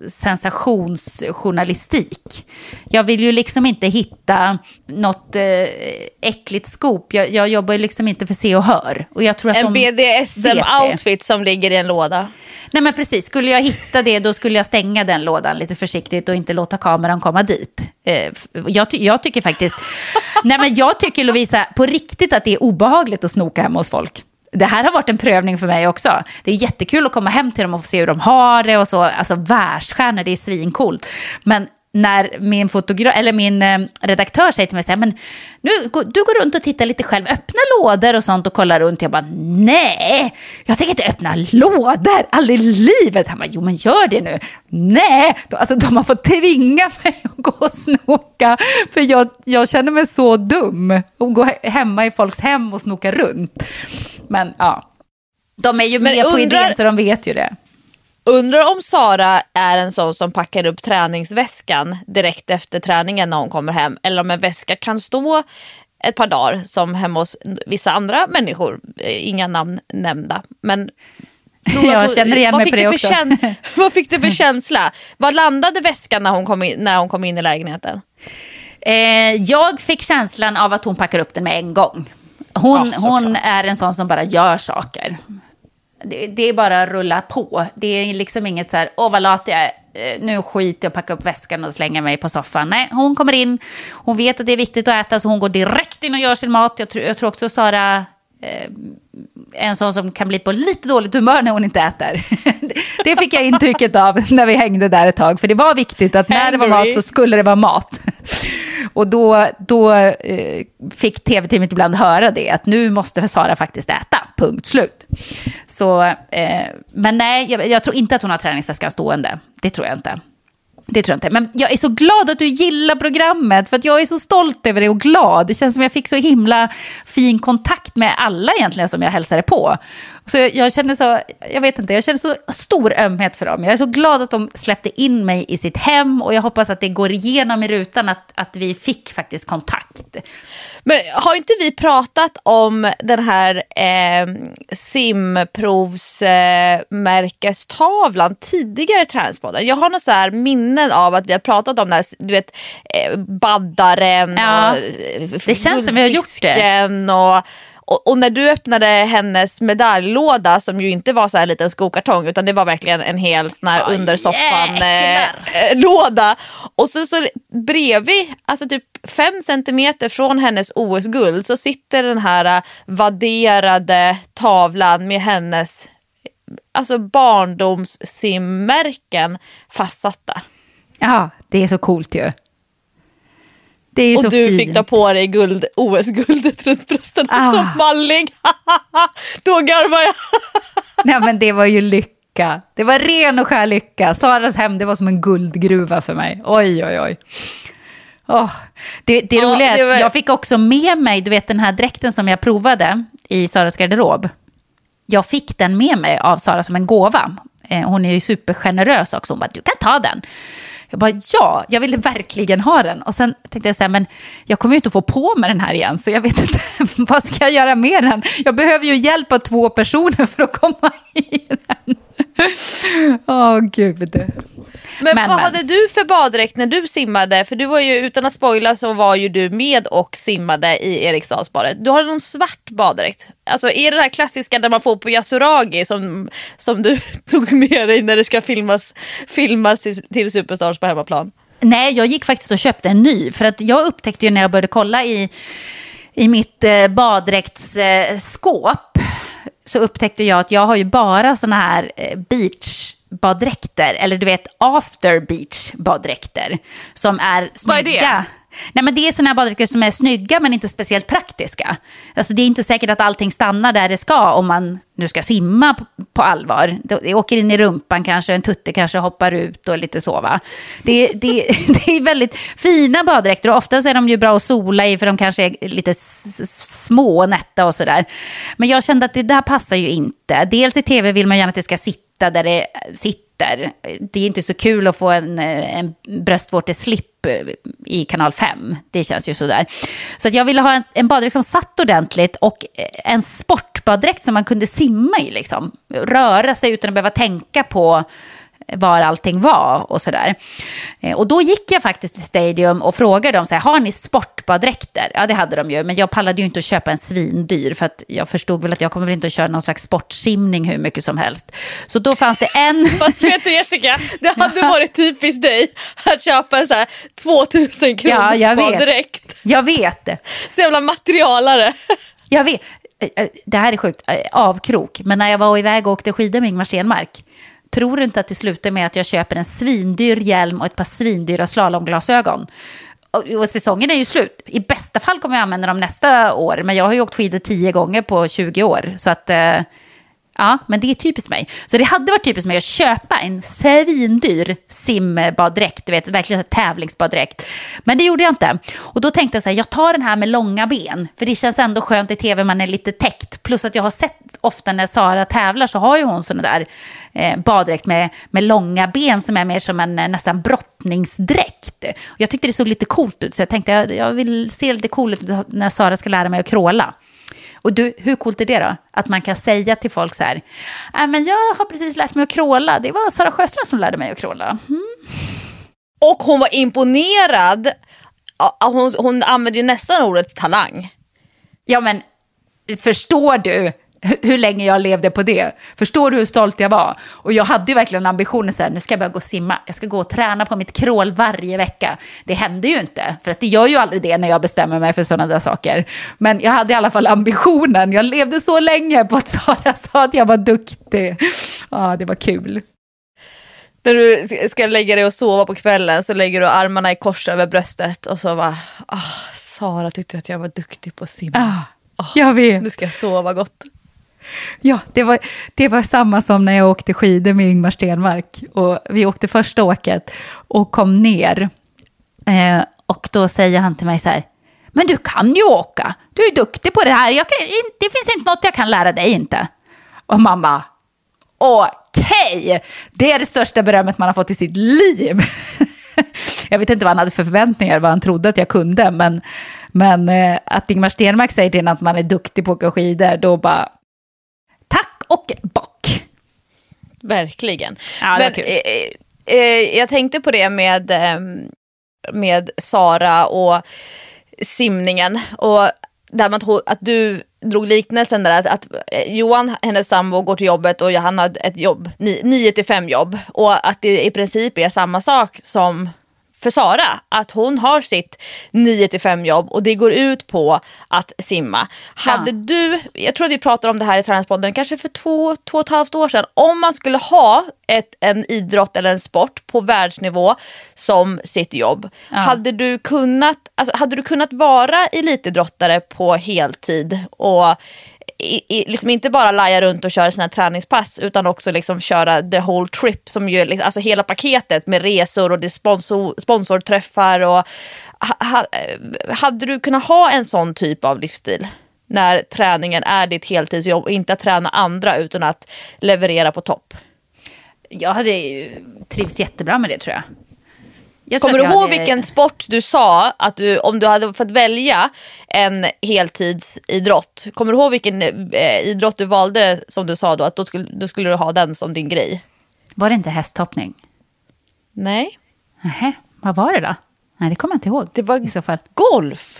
sensationsjournalistik. Jag vill ju liksom inte hitta något eh, äckligt skop. Jag, jag jobbar ju liksom inte för se och hör. Och jag tror att en de B D S M-outfit som ligger i en låda. Nej men precis, skulle jag hitta det då skulle jag stänga den lådan lite försiktigt och inte låta kameran komma dit. Eh, jag, ty- jag tycker faktiskt... nej men jag tycker, Lovisa, på riktigt att det är obehagligt att snoka hemma hos folk. Det här har varit en prövning för mig också. Det är jättekul att komma hem till dem och få se hur de har det och så. Alltså världsstjärnor, det är svincoolt. Men när min fotograf eller min eh, redaktör säger till mig så här, men nu, du går runt och tittar lite själv, öppna lådor och sånt och kollar runt. Jag bara, nej, jag tänker inte öppna lådor, aldrig i livet. Han bara, jo men gör det nu. Nej, alltså de har fått tvinga mig att gå och snoka, för jag, jag känner mig så dum och gå hemma i folks hem och snoka runt. Men ja, de är ju med undrar... på idén så de vet ju det. Undrar om Sara är en sån som packar upp träningsväskan direkt efter träningen när hon kommer hem. Eller om en väska kan stå ett par dagar som hemma hos vissa andra människor. Inga namn nämnda. Men jag känner igen mig på det också. Käns- vad fick du för känsla? Vad landade väskan när hon kom in, när hon kom in i lägenheten? Eh, jag fick känslan av att hon packar upp den med en gång. Hon, ja, hon är en sån som bara gör saker. Det, det är bara att rulla på. Det är liksom inget så här, åh vad lat jag är, nu skiter jag, packa upp väskan och slänga mig på soffan. Nej, hon kommer in, hon vet att det är viktigt att äta så hon går direkt in och gör sin mat. Jag tror, jag tror också Sara eh, en sån som kan bli på lite dåligt humör när hon inte äter. Det fick jag intrycket av när vi hängde där ett tag. För det var viktigt att när det var mat så skulle det vara mat. Och då, då eh, fick tv-teamet ibland höra det, att nu måste Sara faktiskt äta, punkt slut. Så, eh, men nej, jag, jag tror inte att hon har träningsväskan stående. Det tror jag inte. Det tror jag inte. Men jag är så glad att du gillar programmet, för att jag är så stolt över det och glad. Det känns som jag fick så himla fin kontakt med alla egentligen som jag hälsade på. Så jag, jag känner så, jag vet inte, jag känner så stor ömhet för dem. Jag är så glad att de släppte in mig i sitt hem och jag hoppas att det går igenom i rutan att, att vi fick faktiskt kontakt. Men har inte vi pratat om den här eh, simprovsmärkestavlan eh, tidigare i Tränspodden? Jag har något så här minnen av att vi har pratat om den här, du vet, eh, baddaren ja, och det känns som vi har gjort det. Och, och, och när du öppnade hennes medaljlåda, som ju inte var så här liten skokartong utan det var verkligen en hel sån här oh, under soffan eh, låda. Och så, så bredvid, alltså typ fem centimeter från hennes O S-guld så sitter den här vadderade tavlan med hennes alltså barndomssimmärken fastsatta. Ja, det är så coolt ju. Det är och så du fint. fick ta på dig guld, O S-guldet runt brösten ah. som malling. Då garvar jag. Nej men det var ju lycka. Det var ren och skär lycka. Saras hem, det var som en guldgruva för mig. Oj, oj, oj. Oh, det, det ja, roliga är att var... jag fick också med mig, du vet den här dräkten som jag provade i Saras garderob. Jag fick den med mig av Sara som en gåva. Eh, hon är ju supergenerös också. Hon bara, du kan ta den. Jag bara, ja, jag ville verkligen ha den. Och sen tänkte jag så här, men jag kommer ju inte att få på mig den här igen. Så jag vet inte, vad ska jag göra med den? Jag behöver ju hjälp av två personer för att komma i den. Åh, oh, gud. Men, men vad men. hade du för baddräkt när du simmade? För du var ju, utan att spoila så var ju du med och simmade i Eriksdalsbadet. Du har någon svart baddräkt. Alltså är det det här klassiska där man får på Yasuragi som, som du tog med dig när det ska filmas, filmas till, till Superstars på hemmaplan? Nej, jag gick faktiskt och köpte en ny. För att jag upptäckte ju när jag började kolla i, i mitt eh, baddräktsskåp eh, så upptäckte jag att jag har ju bara såna här eh, beach baddräkter, eller du vet after beach baddräkter som är snygga. Vad är det? Nej, men det är såna här baddräkter som är snygga men inte speciellt praktiska. Alltså det är inte säkert att allting stannar där det ska om man nu ska simma på, på allvar. Det åker in i rumpan kanske, en tutte kanske hoppar ut och lite så va. Det, det, det är väldigt fina baddräkter och ofta är de ju bra att sola i för de kanske är lite s- små och nätta och sådär. Men jag kände att det där passar ju inte. Dels i tv vill man gärna att det ska sitta där det sitter. Det är inte så kul att få en, en bröstvårteslip i kanal fem. Det känns ju sådär. Så att jag ville ha en, en baddräkt som satt ordentligt och en sportbaddräkt som man kunde simma i. Liksom. Röra sig utan att behöva tänka på var allting var och sådär. Och då gick jag faktiskt till Stadium och frågade dem så här, har ni sportbaddräkter? Ja, det hade de ju, men jag pallade ju inte att köpa en svindyr för att jag förstod väl att jag kommer väl inte att köra någon slags sportsimning hur mycket som helst. Så då fanns det en... Fast vet du Jessica, det hade varit typiskt dig att köpa en så här tvåtusen kronors ja, jag baddräkt. vet. Jag vet det. Så jävla materialare. Jag vet. Det här är sjukt. Avkrok. Men när jag var iväg och åkte skidor med Ingmar Stenmark, tror du inte att det slutar med att jag köper en svindyr hjälm och ett par svindyra slalomglasögon? Och, och säsongen är ju slut. I bästa fall kommer jag använda dem nästa år. Men jag har ju åkt skidor tio gånger på tjugo år. Så att... Eh, ja, men det är typiskt mig. Så det hade varit typiskt mig att köpa en svindyr simbaddräkt. Du vet, verkligen en tävlingsbaddräkt. Men det gjorde jag inte. Och då tänkte jag så här, jag tar den här med långa ben. För det känns ändå skönt i tv, man är lite täckt. Plus att jag har sett ofta när Sara tävlar så har ju hon såna där eh, baddräkt med, med långa ben som är mer som en eh, nästan brottningsdräkt. Och jag tyckte det såg lite coolt ut så jag tänkte jag, jag vill se lite coolt ut när Sara ska lära mig att kråla. Och du, hur coolt är det då? Att man kan säga till folk så här, äh, men jag har precis lärt mig att kråla. Det var Sara Sjöström som lärde mig att kråla. Mm. Och hon var imponerad. Hon, hon använde ju nästan ordet talang. Ja, men förstår du hur länge jag levde på det? Förstår du hur stolt jag var? Och jag hade ju verkligen ambitionen så här, nu ska jag börja gå och simma. Jag ska gå och träna på mitt krål varje vecka. Det hände ju inte, för att det gör ju aldrig det när jag bestämmer mig för sådana där saker. Men jag hade i alla fall ambitionen. Jag levde så länge på att Sara sa att jag var duktig. Ja, det var kul. När du ska lägga dig och sova på kvällen så lägger du armarna i kors över bröstet och så bara, ah, Sara tyckte att jag var duktig på att simma. Ah, oh, jag vet. Nu ska jag sova gott. Ja, det var, det var samma som när jag åkte skidor med Ingmar Stenmark. Och vi åkte första åket och kom ner. Eh, och då säger han till mig så här, men du kan ju åka. Du är duktig på det här. Jag kan, det finns inte något jag kan lära dig inte. Och mamma, okej. Okay. Det är det största berömmet man har fått i sitt liv. Jag vet inte vad han hade för förväntningar, vad han trodde att jag kunde. Men, men eh, att Ingmar Stenmark säger till en att man är duktig på att åka skidor, då bara... Tack och bock. Verkligen. Ja, men eh, eh, jag tänkte på det med, eh, med Sara och simningen. Och där man tog, att du drog liknelsen där att, att Johan, hennes sambo, går till jobbet och han har ett jobb, nio till fem jobb. Och att det i princip är samma sak som för Sara, att hon har sitt nio till fem jobb och det går ut på att simma. Ja. Hade du, jag tror att vi pratade om det här i Träningspodden kanske för två, två och ett halvt år sedan, om man skulle ha ett, en idrott eller en sport på världsnivå som sitt jobb, ja. hade du kunnat, alltså, hade du kunnat vara elitidrottare på heltid och I, i, liksom inte bara laja runt och köra sina träningspass utan också liksom köra the whole trip som ju liksom, alltså hela paketet med resor och det sponsor, sponsorträffar och ha, hade du kunnat ha en sån typ av livsstil när träningen är ditt heltidsjobb och inte att träna andra utan att leverera på topp? Jag hade ju trivs jättebra med det, tror jag. Jag Kommer du ihåg hade... vilken sport du sa att du, om du hade fått välja en heltidsidrott, kommer du ihåg vilken eh, idrott du valde som du sa då, att då skulle, då skulle du ha den som din grej? Var det inte hästhoppning? Nej. Nähä, vad var det då? Nej, det kommer jag inte ihåg. Det var i så fall golf.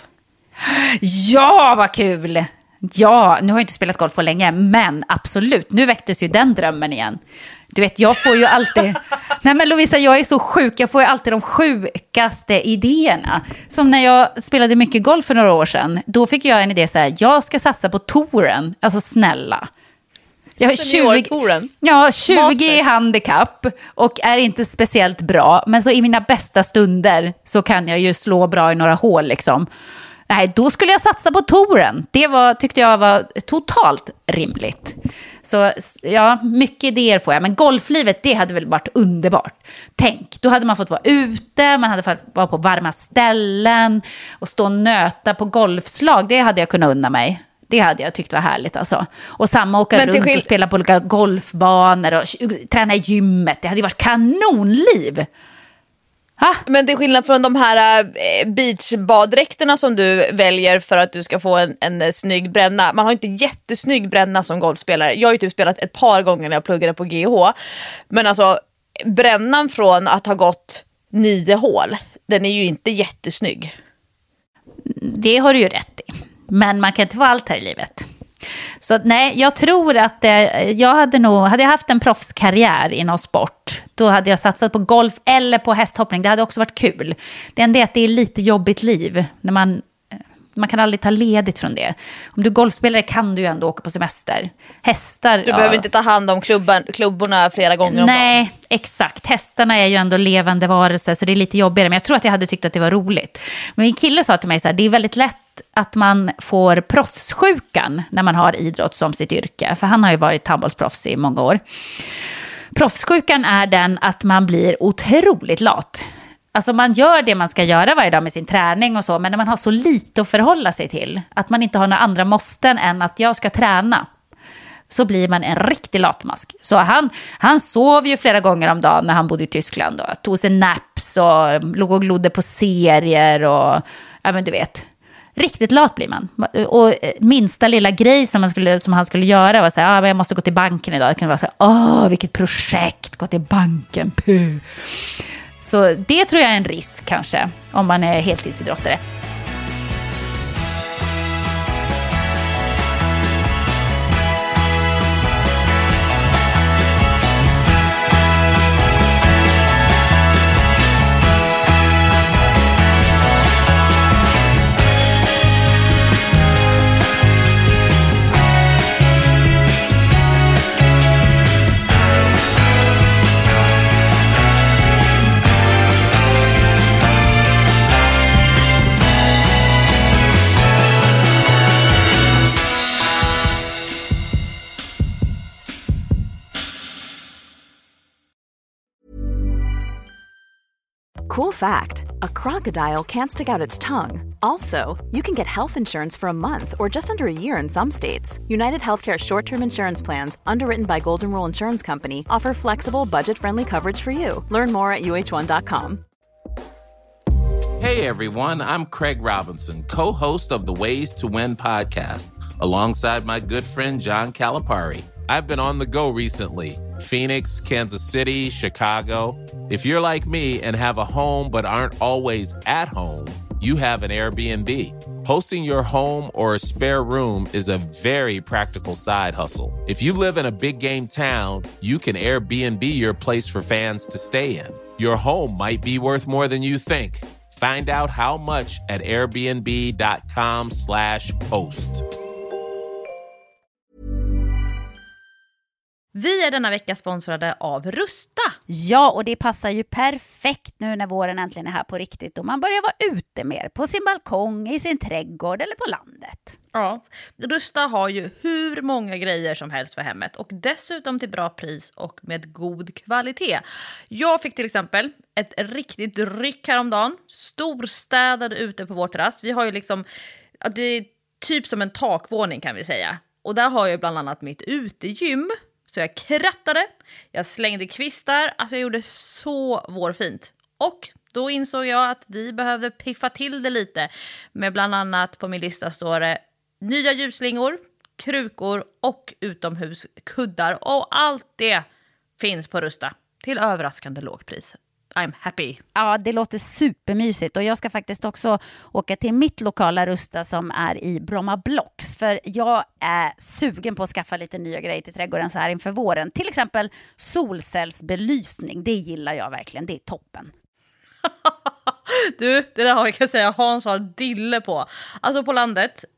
Ja, vad kul! Ja, nu har jag inte spelat golf på länge, men absolut, nu väcktes ju den drömmen igen. Du vet, jag får ju alltid... Nej men Lovisa, jag är så sjuk. Jag får ju alltid de sjukaste idéerna. Som när jag spelade mycket golf för några år sedan. Då fick jag en idé så här, jag ska satsa på touren. Alltså snälla. Jag har tjugo, ja, tjugo i handikapp och är inte speciellt bra. Men så i mina bästa stunder så kan jag ju slå bra i några hål liksom. Nej, då skulle jag satsa på touren. Det var, tyckte jag var totalt rimligt. Så ja, mycket idéer får jag. Men golflivet, det hade väl varit underbart. Tänk, då hade man fått vara ute. Man hade fått vara på varma ställen. Och stå och nöta på golfslag. Det hade jag kunnat unna mig. Det hade jag tyckt var härligt alltså. Och samma åka runt skill- och spela på olika golfbanor. Och träna i gymmet. Det hade ju varit kanonliv. Ha? Men det är skillnad från de här äh, beachbaddräkterna som du väljer för att du ska få en, en snygg bränna. Man har inte jättesnygg bränna som golfspelare. Jag har ju typ spelat ett par gånger när jag pluggade på G H. Men alltså brännan från att ha gått nio hål, den är ju inte jättesnygg. Det har du ju rätt i. Men man kan inte få allt här i livet. Så nej, jag tror att eh, jag hade nog, hade jag haft en proffskarriär i någon sport, då hade jag satsat på golf eller på hästhoppning. Det hade också varit kul. Det enda är att det är lite jobbigt liv när man man kan aldrig ta ledigt från det. Om du är golfspelare kan du ju ändå åka på semester. Hästar... Du ja. behöver inte ta hand om klubban, klubborna flera gånger om Nej, dagen. Exakt. Hästarna är ju ändå levande varelser så det är lite jobbigare. Men jag tror att jag hade tyckt att det var roligt. Men min kille sa till mig så här, det är väldigt lätt att man får proffssjukan när man har idrott som sitt yrke. För han har ju varit handbollsproffs i många år. Proffssjukan är den att man blir otroligt lat. Alltså man gör det man ska göra varje dag med sin träning och så. Men när man har så lite att förhålla sig till. Att man inte har några andra måsten än att jag ska träna. Så blir man en riktig latmask. Så han, han sov ju flera gånger om dagen när han bodde i Tyskland. Och tog sig naps och låg och glodde på serier. Och ja men du vet. Riktigt lat blir man. Och minsta lilla grej som, man skulle, som han skulle göra var så här, ah, jag måste gå till banken idag. Det kan vara så här, åh vilket projekt, gå till banken, puh. Så det tror jag är en risk kanske, om man är heltidsidrottare. Cool fact, a crocodile can't stick out its tongue. Also, you can get health insurance for a month or just under a year in some states. United Healthcare short-term insurance plans, underwritten by Golden Rule Insurance Company, offer flexible, budget-friendly coverage for you. Learn more at U H one dot com. Hey everyone, I'm Craig Robinson, co-host of the Ways to Win podcast, alongside my good friend John Calipari. I've been on the go recently. Phoenix, Kansas City, Chicago. If you're like me and have a home but aren't always at home, you have an Airbnb. Hosting your home or a spare room is a very practical side hustle. If you live in a big game town, you can Airbnb your place for fans to stay in. Your home might be worth more than you think. Find out how much at airbnb.com slash host. Vi är denna vecka sponsrade av Rusta. Ja, och det passar ju perfekt nu när våren äntligen är här på riktigt. Och man börjar vara ute mer på sin balkong, i sin trädgård eller på landet. Ja, Rusta har ju hur många grejer som helst för hemmet. Och dessutom till bra pris och med god kvalitet. Jag fick till exempel ett riktigt ryck häromdagen. Storstädade ute på vår terrass. Vi har ju liksom, det är typ som en takvåning kan vi säga. Och där har jag bland annat mitt utegym. Så jag krattade, jag slängde kvistar, alltså jag gjorde så vårfint. Och då insåg jag att vi behövde piffa till det lite. Med bland annat på min lista står det nya ljusslingor, krukor och utomhuskuddar. Och allt det finns på Rusta till överraskande lågpris. I'm happy. Ja, det låter supermysigt och jag ska faktiskt också åka till mitt lokala Rusta som är i Bromma Blocks. För jag är sugen på att skaffa lite nya grejer till trädgården så här inför våren. Till exempel solcellsbelysning, det gillar jag verkligen, det är toppen. Du, det där har jag kan säga Hans har dille på. Alltså på landet,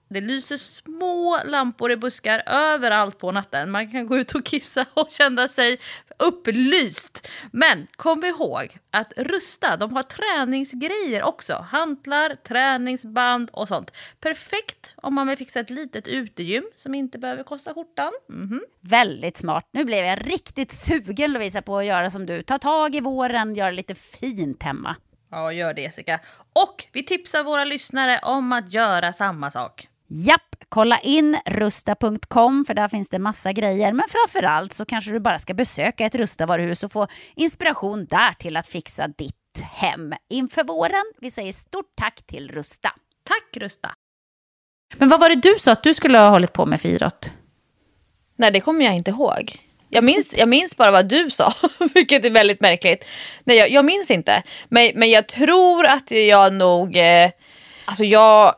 Det lyser små lampor i buskar överallt på natten. Man kan gå ut och kissa och känna sig upplyst. Men kom ihåg att Rusta, de har träningsgrejer också. Hantlar, träningsband och sånt. Perfekt om man vill fixa ett litet utegym som inte behöver kosta skjortan. Mm-hmm. Väldigt smart. Nu blev jag riktigt sugen, Lovisa, på att göra som du. Ta tag i våren, göra lite fint hemma. Ja, gör det, Jessica. Och vi tipsar våra lyssnare om att göra samma sak. Japp, kolla in rusta punkt com för där finns det massa grejer. Men framförallt så kanske du bara ska besöka ett Rusta-varuhus och få inspiration där till att fixa ditt hem inför våren. Vi säger stort tack till Rusta. Tack, Rusta. Men vad var det du sa att du skulle ha hållit på med för idrott? Nej, det kommer jag inte ihåg. Jag minns, jag minns bara vad du sa, vilket är väldigt märkligt. Nej, jag, jag minns inte. Men, men jag tror att jag nog... Eh, alltså jag...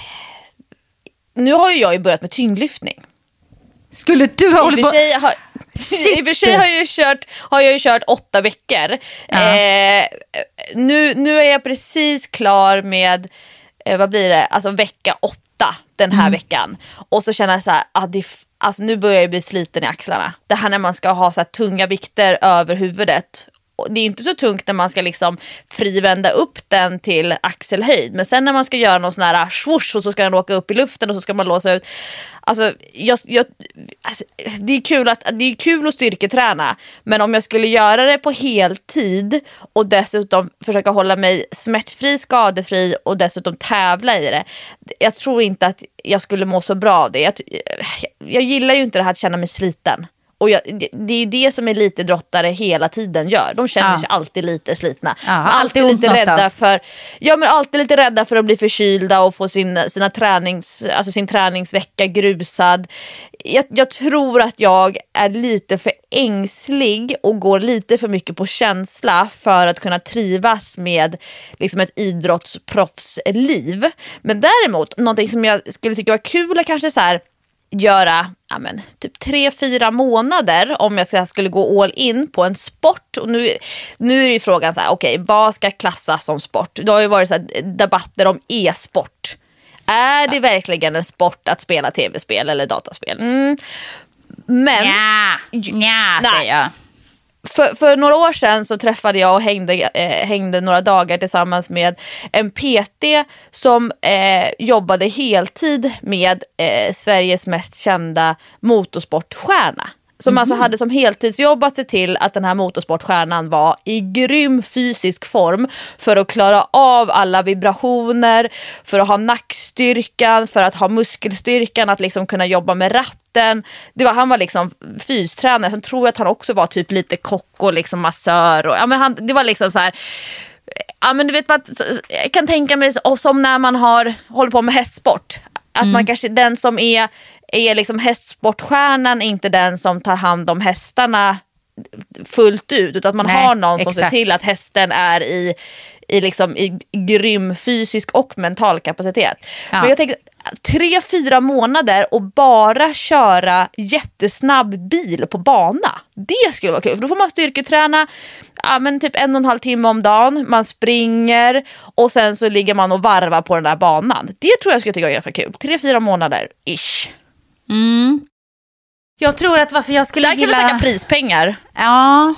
Nu har ju jag ju börjat med tyngdlyftning. Skulle du ha hållit på... I och för sig har jag ju kört, har jag ju kört åtta veckor. Ja. Eh, nu, nu är jag precis klar med... Eh, vad blir det? Alltså vecka åtta den här mm. veckan. Och så känner jag så här... Ah, det, alltså nu börjar jag bli sliten i axlarna. Det här när man ska ha så här tunga vikter över huvudet. Det är inte så tungt när man ska liksom frivända upp den till axelhöjd. Men sen när man ska göra någon sån här swoosh och så ska den åka upp i luften och så ska man låsa ut. Alltså, jag, jag, alltså det är kul att det är kul att styrketräna. Men om jag skulle göra det på heltid och dessutom försöka hålla mig smärtfri, skadefri och dessutom tävla i det. Jag tror inte att jag skulle må så bra av det. Jag, jag gillar ju inte det här att känna mig sliten. Och jag, det, det är ju det som elitidrottare hela tiden gör. De känner ja. sig alltid lite slitna. Ja, alltid, alltid lite rädda för, ja, men alltid lite rädda för att bli förkylda och få sin, sina tränings, alltså sin träningsvecka grusad. Jag, jag tror att jag är lite för ängslig och går lite för mycket på känsla för att kunna trivas med liksom ett idrottsproffsliv. Men däremot, någonting som jag skulle tycka var kul är kanske så här göra ja, men, typ tre, fyra månader om jag skulle gå all in på en sport. Och nu, nu är ju frågan så här, okej, okay, vad ska klassas som sport? Det har ju varit så här debatter om e-sport. Är det verkligen en sport att spela tv-spel eller dataspel? Mm. Men... Nja, nja säger jag. För, för några år sedan så träffade jag och hängde, eh, hängde några dagar tillsammans med en P T som eh, jobbade heltid med eh, Sveriges mest kända motorsportstjärna. Som mm. alltså hade som heltidsjobb att se till att den här motorsportstjärnan var i grym fysisk form för att klara av alla vibrationer, för att ha nackstyrkan, för att ha muskelstyrkan, att liksom kunna jobba med ratten. Det var, han var liksom fystränare, som tror jag att han också var typ lite kock och liksom massör. Och, ja, men han, det var liksom så här... Ja, men du vet, man, jag kan tänka mig som när man har håller på med hästsport. Att mm. man kanske, den som är, är liksom hästsportstjärnan är inte den som tar hand om hästarna fullt ut. Utan att man Nej, har någon som exakt. ser till att hästen är i, i, liksom, i grym fysisk och mental kapacitet. Ja. Men jag tänker, tre, fyra månader och bara köra jättesnabb bil på bana. Det skulle vara kul. För då får man styrketräna ja, men typ en och en halv timme om dagen. Man springer och sen så ligger man och varvar på den där banan. Det tror jag skulle tycka var ganska kul. Tre, fyra månader ish. Mm. Jag tror att varför jag skulle där gilla... kan vi snacka prispengar. Ja,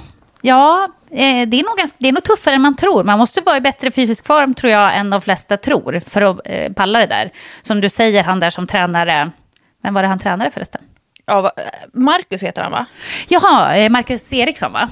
ja eh, det, är nog ganska, det är nog tuffare än man tror. Man måste vara i bättre fysisk form tror jag än de flesta tror för att eh, palla det där. Som du säger, han där som tränare... Vem var det han tränare förresten? Ja, Marcus heter han va? Jaha, eh, Marcus Eriksson va?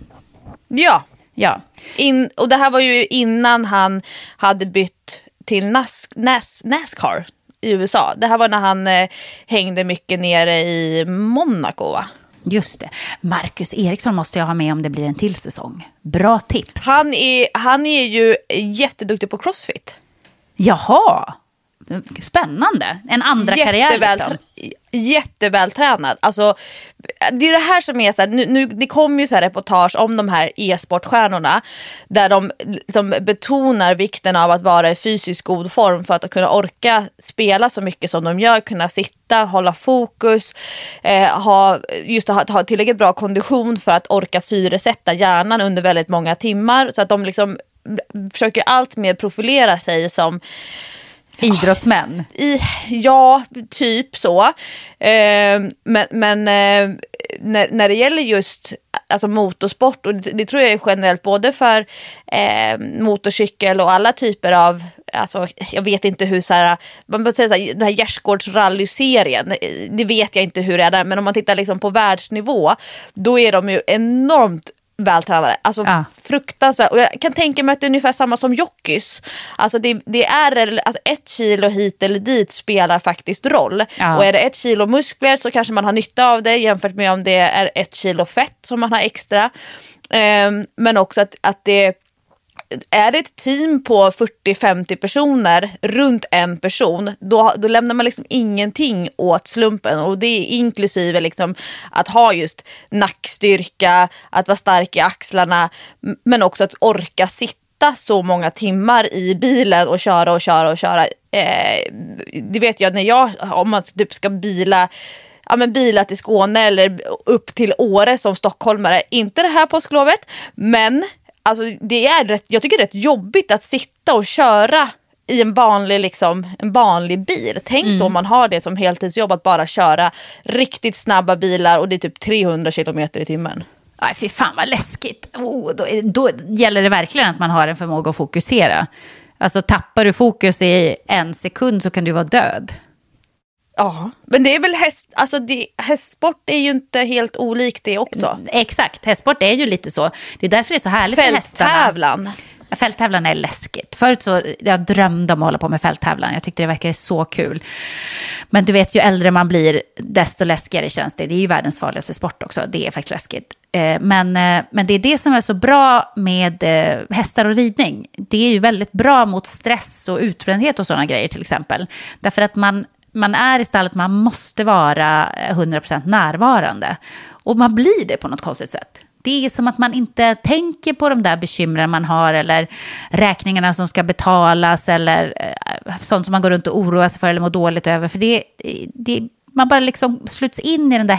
Ja. Ja. In, och det här var ju innan han hade bytt till Nas, Nas, Nascar i U S A. Det här var när han eh, hängde mycket nere i Monaco va? Just det. Marcus Eriksson måste jag ha med om det blir en till säsong. Bra tips. Han är, han är ju jätteduktig på CrossFit. Jaha. Spännande. En andra Jätteväl, karriär liksom. Jättevältränad. Alltså, det är det här som är så här, nu, nu, det kommer ju så här reportage om de här e-sportstjärnorna där de liksom betonar vikten av att vara i fysisk god form för att kunna orka spela så mycket som de gör, kunna sitta, hålla fokus, eh, ha, just att ha tillräckligt bra kondition för att orka syresätta hjärnan under väldigt många timmar, så att de liksom försöker allt mer profilera sig som idrottsmän. I, ja, typ så. Eh, men men eh, när, när det gäller just alltså motorsport, och det, det tror jag är generellt både för eh, motorcykel och alla typer av, alltså jag vet inte hur så här, man måste säga så här, den här Gärdsgårdsrally-serien, det vet jag inte hur det är där, men om man tittar liksom på världsnivå, då är de ju enormt vältränade, alltså ja. fruktansvärt, och jag kan tänka mig att det är ungefär samma som jockeys, alltså det, det är alltså ett kilo hit eller dit spelar faktiskt roll, ja. och är det ett kilo muskler så kanske man har nytta av det jämfört med om det är ett kilo fett som man har extra, um, men också att, att det är det ett team på fyrtio till femtio personer runt en person, då, då lämnar man liksom ingenting åt slumpen, och det är inklusive liksom att ha just nackstyrka, att vara stark i axlarna, men också att orka sitta så många timmar i bilen och köra och köra och köra. Eh, det vet jag när jag, om man typ ska bila Ja, men bilar till Skåne eller upp till Åre som stockholmare, inte det här påsklovet, men alltså det är rätt, jag tycker det är rätt jobbigt att sitta och köra i en vanlig, liksom, en vanlig bil. Tänk mm. då om man har det som heltidsjobb, att bara köra riktigt snabba bilar och det är typ trehundra kilometer i timmen. Aj, fy fan vad läskigt. Oh, då, då gäller det verkligen att man har en förmåga att fokusera. Alltså tappar du fokus i en sekund så kan du vara död. Ja, men det är väl häst, alltså det, hästsport är ju inte helt olikt det också. Exakt, hästsport är ju lite så. Det är därför det är så härligt med hästarna. Fälttävlan. Fälttävlan är läskigt. Förut så, jag drömde om att hålla på med fälttävlan. Jag tyckte det verkade så kul. Men du vet, ju äldre man blir, desto läskigare känns det. Det är ju världens farligaste sport också. Det är faktiskt läskigt. Men, men det är det som är så bra med hästar och ridning. Det är ju väldigt bra mot stress och utbrändhet och sådana grejer till exempel. Därför att man Man är i stallet, man måste vara hundra procent närvarande. Och man blir det på något konstigt sätt. Det är som att man inte tänker på de där bekymren man har, eller räkningarna som ska betalas, eller sånt som man går runt och oroar sig för eller mår dåligt över. För det, det, man bara liksom sluts in i den där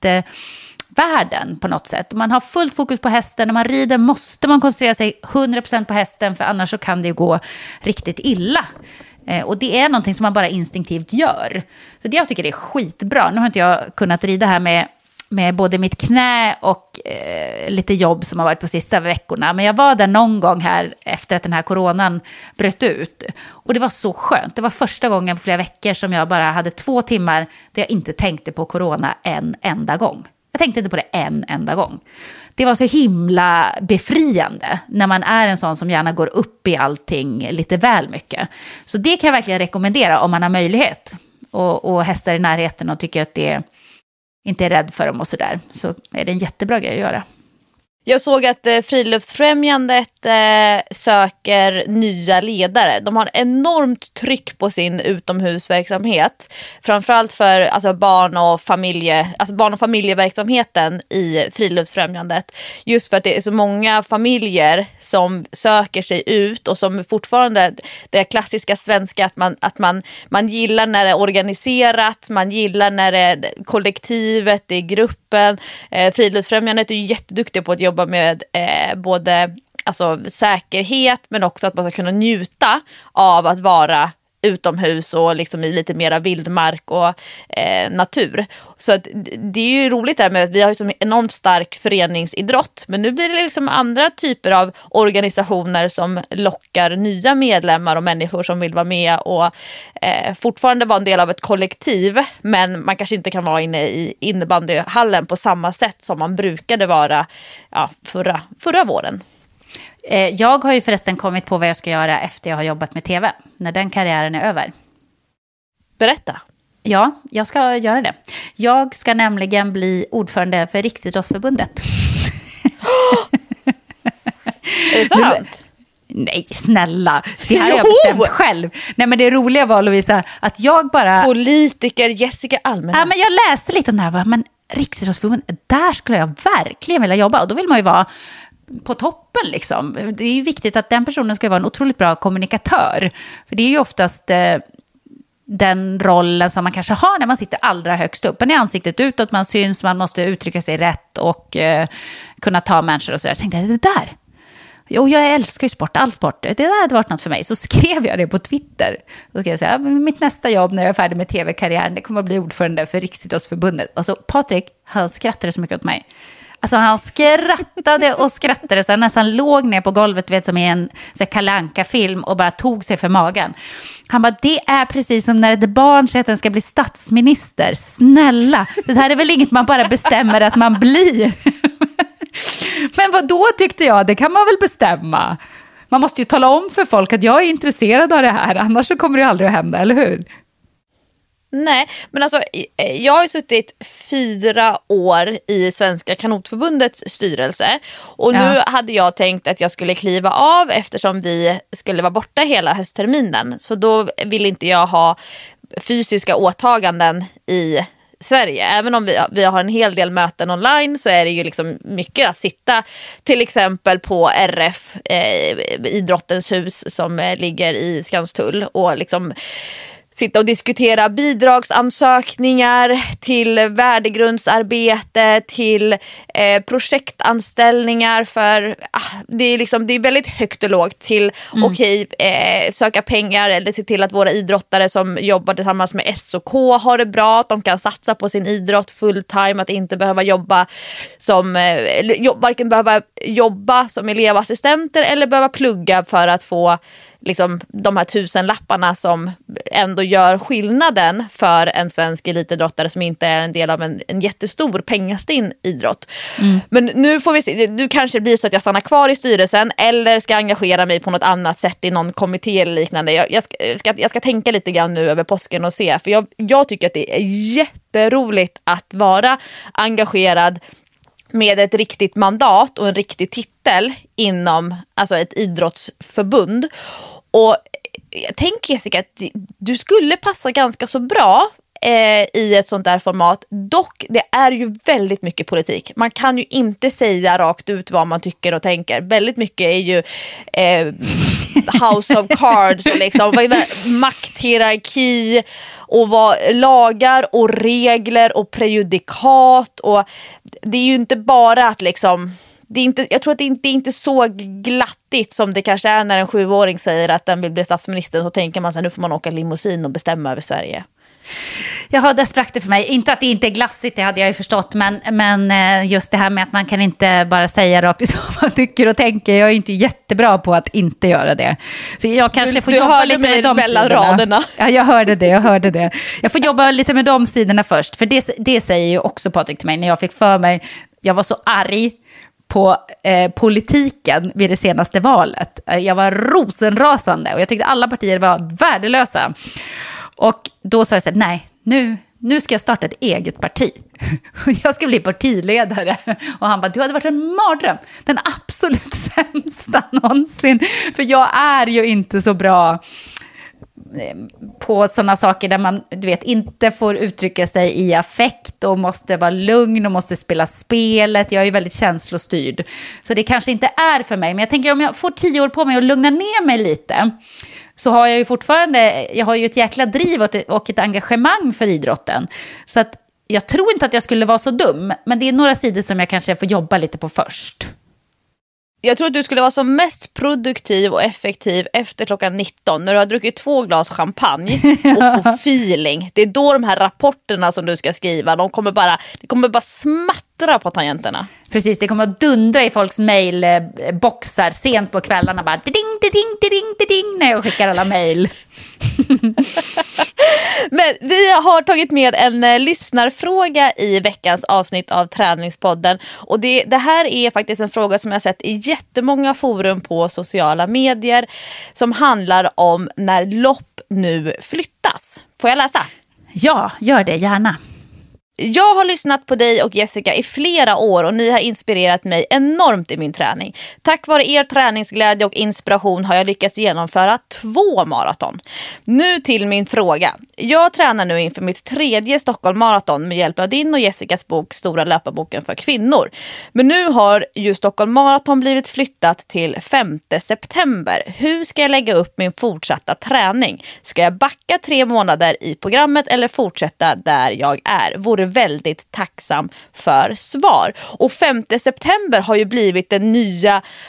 hästvärlden på något sätt. Och man har fullt fokus på hästen. När man rider måste man koncentrera sig hundra procent på hästen, för annars så kan det ju gå riktigt illa. Och det är någonting som man bara instinktivt gör. Så det jag tycker det är skitbra. Nu har inte jag kunnat rida här med, med både mitt knä och eh, lite jobb som har varit på sista veckorna. Men jag var där någon gång här efter att den här coronan bröt ut. Och det var så skönt. Det var första gången på flera veckor som jag bara hade två timmar där jag inte tänkte på corona en enda gång. Jag tänkte inte på det en enda gång. Det var så himla befriande när man är en sån som gärna går upp i allting lite väl mycket. Så det kan jag verkligen rekommendera om man har möjlighet. Och, och hästar i närheten och tycker att det inte är rädd för dem och sådär. Så är det en jättebra grej att göra. Jag såg att eh, Friluftsfrämjandet eh, söker nya ledare. De har enormt tryck på sin utomhusverksamhet. Framförallt för alltså, barn, och familje, alltså, barn och familjeverksamheten i Friluftsfrämjandet. Just för att det är så många familjer som söker sig ut och som fortfarande, det klassiska svenska, att man, att man, man gillar när det är organiserat, man gillar när det är kollektivet, det är gruppen. Eh, Friluftsfrämjandet är ju jätteduktiga på att jobba med eh, både alltså, säkerhet, men också att man ska kunna njuta av att vara utomhus och liksom i lite mera vildmark och eh, natur. Så att det är ju roligt där med att vi har ju så enormt stark föreningsidrott, men nu blir det liksom andra typer av organisationer som lockar nya medlemmar och människor som vill vara med och eh, fortfarande vara en del av ett kollektiv, men man kanske inte kan vara inne i innebandyhallen på samma sätt som man brukade vara ja, förra, förra våren. Jag har ju förresten kommit på vad jag ska göra efter jag har jobbat med tv. När den karriären är över. Berätta. Ja, jag ska göra det. Jag ska nämligen bli ordförande för Riksidrottsförbundet. Är det sant? Nej, snälla. Det här har jag bestämt själv. Nej, men det roliga var, Lovisa, att jag bara... Politiker Jessica Almenäs. Ja, men jag läste lite om det här. Men Riksidrottsförbundet, där skulle jag verkligen vilja jobba. Och då vill man ju vara på toppen liksom. Det är ju viktigt att den personen ska vara en otroligt bra kommunikatör. För det är ju oftast eh, den rollen som man kanske har när man sitter allra högst upp. Man är ansiktet utåt, man syns, man måste uttrycka sig rätt och eh, kunna ta människor och sådär. Jag tänkte, det där, Och jag älskar ju sport, all sport. Det där hade varit något för mig. Så skrev jag det på Twitter. Då skrev jag säga, mitt nästa jobb när jag är färdig med tv-karriären, det kommer att bli ordförande för Riksidrottsförbundet. Och så Patrik, han skrattade så mycket åt mig. Alltså han skrattade och skrattade så han nästan låg ner på golvet, vet, som i en så här Kalle Anka-film och bara tog sig för magen. Han bara, det är precis som när ett barn säger att den ska bli statsminister. Snälla, det här är väl inget man bara bestämmer att man blir. Men vad då tyckte jag, det kan man väl bestämma. Man måste ju tala om för folk att jag är intresserad av det här, annars så kommer det aldrig att hända, eller hur? Nej, men alltså jag har ju suttit fyra år i Svenska kanotförbundets styrelse och nu ja. hade jag tänkt att jag skulle kliva av eftersom vi skulle vara borta hela höstterminen. Så då vill inte jag ha fysiska åtaganden i Sverige. Även om vi, vi har en hel del möten online så är det ju liksom mycket att sitta till exempel på R F, eh, idrottens hus som eh, ligger i Skanstull och liksom sitta och diskutera bidragsansökningar till värdegrundsarbete, till eh, projektanställningar för, ah, det är liksom, det är väldigt högt och lågt till mm. okej, eh, söka pengar eller se till att våra idrottare som jobbar tillsammans med S O K har det bra, att de kan satsa på sin idrott fulltime, att inte behöva jobba som, eh, jobb, varken behöva jobba som elevassistenter eller behöva plugga för att få liksom de här tusen lapparna som ändå gör skillnaden för en svensk elitidrottare som inte är en del av en, en jättestor pengastinn idrott. Mm. Men nu får vi se, nu kanske det blir så att jag stannar kvar i styrelsen eller ska engagera mig på något annat sätt i någon kommitté eller liknande. Jag, jag, ska, ska, jag ska tänka lite grann nu över påsken och se, för jag, jag tycker att det är jätteroligt att vara engagerad med ett riktigt mandat och en riktig titel inom alltså ett idrottsförbund. Och jag tänker, Jessica, att du skulle passa ganska så bra eh, i ett sånt där format. Dock, det är ju väldigt mycket politik. Man kan ju inte säga rakt ut vad man tycker och tänker. Väldigt mycket är ju eh, House of Cards och liksom makthierarki och vad lagar och regler och prejudikat, och det är ju inte bara att liksom det är inte, jag tror att det inte det är inte så glattigt som det kanske är när en sjuåring säger att den vill bli statsminister, så tänker man så här, nu får man åka limousin och bestämma över Sverige. Jaha, det sprack det för mig. Inte att det inte är glassigt, det hade jag ju förstått, men, men just det här med att man kan inte bara säga rakt ut vad man tycker och tänker. Jag är inte jättebra på att inte göra det. Så jag kanske får du jobba lite med de sidorna. Raderna. Ja, jag hörde det, jag hörde det. Jag får jobba lite med de sidorna först, för det, det säger ju också Patrik till mig när jag fick för mig, jag var så arg på eh, politiken vid det senaste valet. Jag var rosenrasande och jag tyckte alla partier var värdelösa. Och då sa jag så här, nej, nu, nu ska jag starta ett eget parti. Jag ska bli partiledare. Och han bara, du hade varit en mardröm. Den absolut sämsta någonsin. För jag är ju inte så bra på sådana saker där man, du vet, inte får uttrycka sig i affekt och måste vara lugn och måste spela spelet. Jag är ju väldigt känslostyrd. Så det kanske inte är för mig. Men jag tänker, om jag får tio år på mig att lugna ner mig lite, så har jag ju fortfarande, jag har ju ett jäkla driv och ett engagemang för idrotten. Så att jag tror inte att jag skulle vara så dum. Men det är några sidor som jag kanske får jobba lite på först. Jag tror att du skulle vara som mest produktiv och effektiv efter klockan nitton när du har druckit två glas champagne och får feeling. Det är då de här rapporterna som du ska skriva, de kommer bara, det kommer bara smattra på tangenterna. Precis, det kommer att dundra i folks mejlboxar sent på kvällarna, bara ding, ding, ding, ding, när jag skickar alla mejl. Men vi har tagit med en eh, lyssnarfråga i veckans avsnitt av Träningspodden. Och det, det här är faktiskt en fråga som jag sett i jättemånga forum på sociala medier, som handlar om när lopp nu flyttas. Får jag läsa? Ja, gör det gärna. Jag har lyssnat på dig och Jessica i flera år och ni har inspirerat mig enormt i min träning. Tack vare er träningsglädje och inspiration har jag lyckats genomföra två maraton. Nu till min fråga. Jag tränar nu inför mitt tredje Stockholm maraton med hjälp av din och Jessicas bok Stora löparboken för kvinnor. Men nu har ju Stockholm maraton blivit flyttat till femte september. Hur ska jag lägga upp min fortsatta träning? Ska jag backa tre månader i programmet eller fortsätta där jag är? Vore väldigt tacksam för svar. Och femte september har ju blivit den nya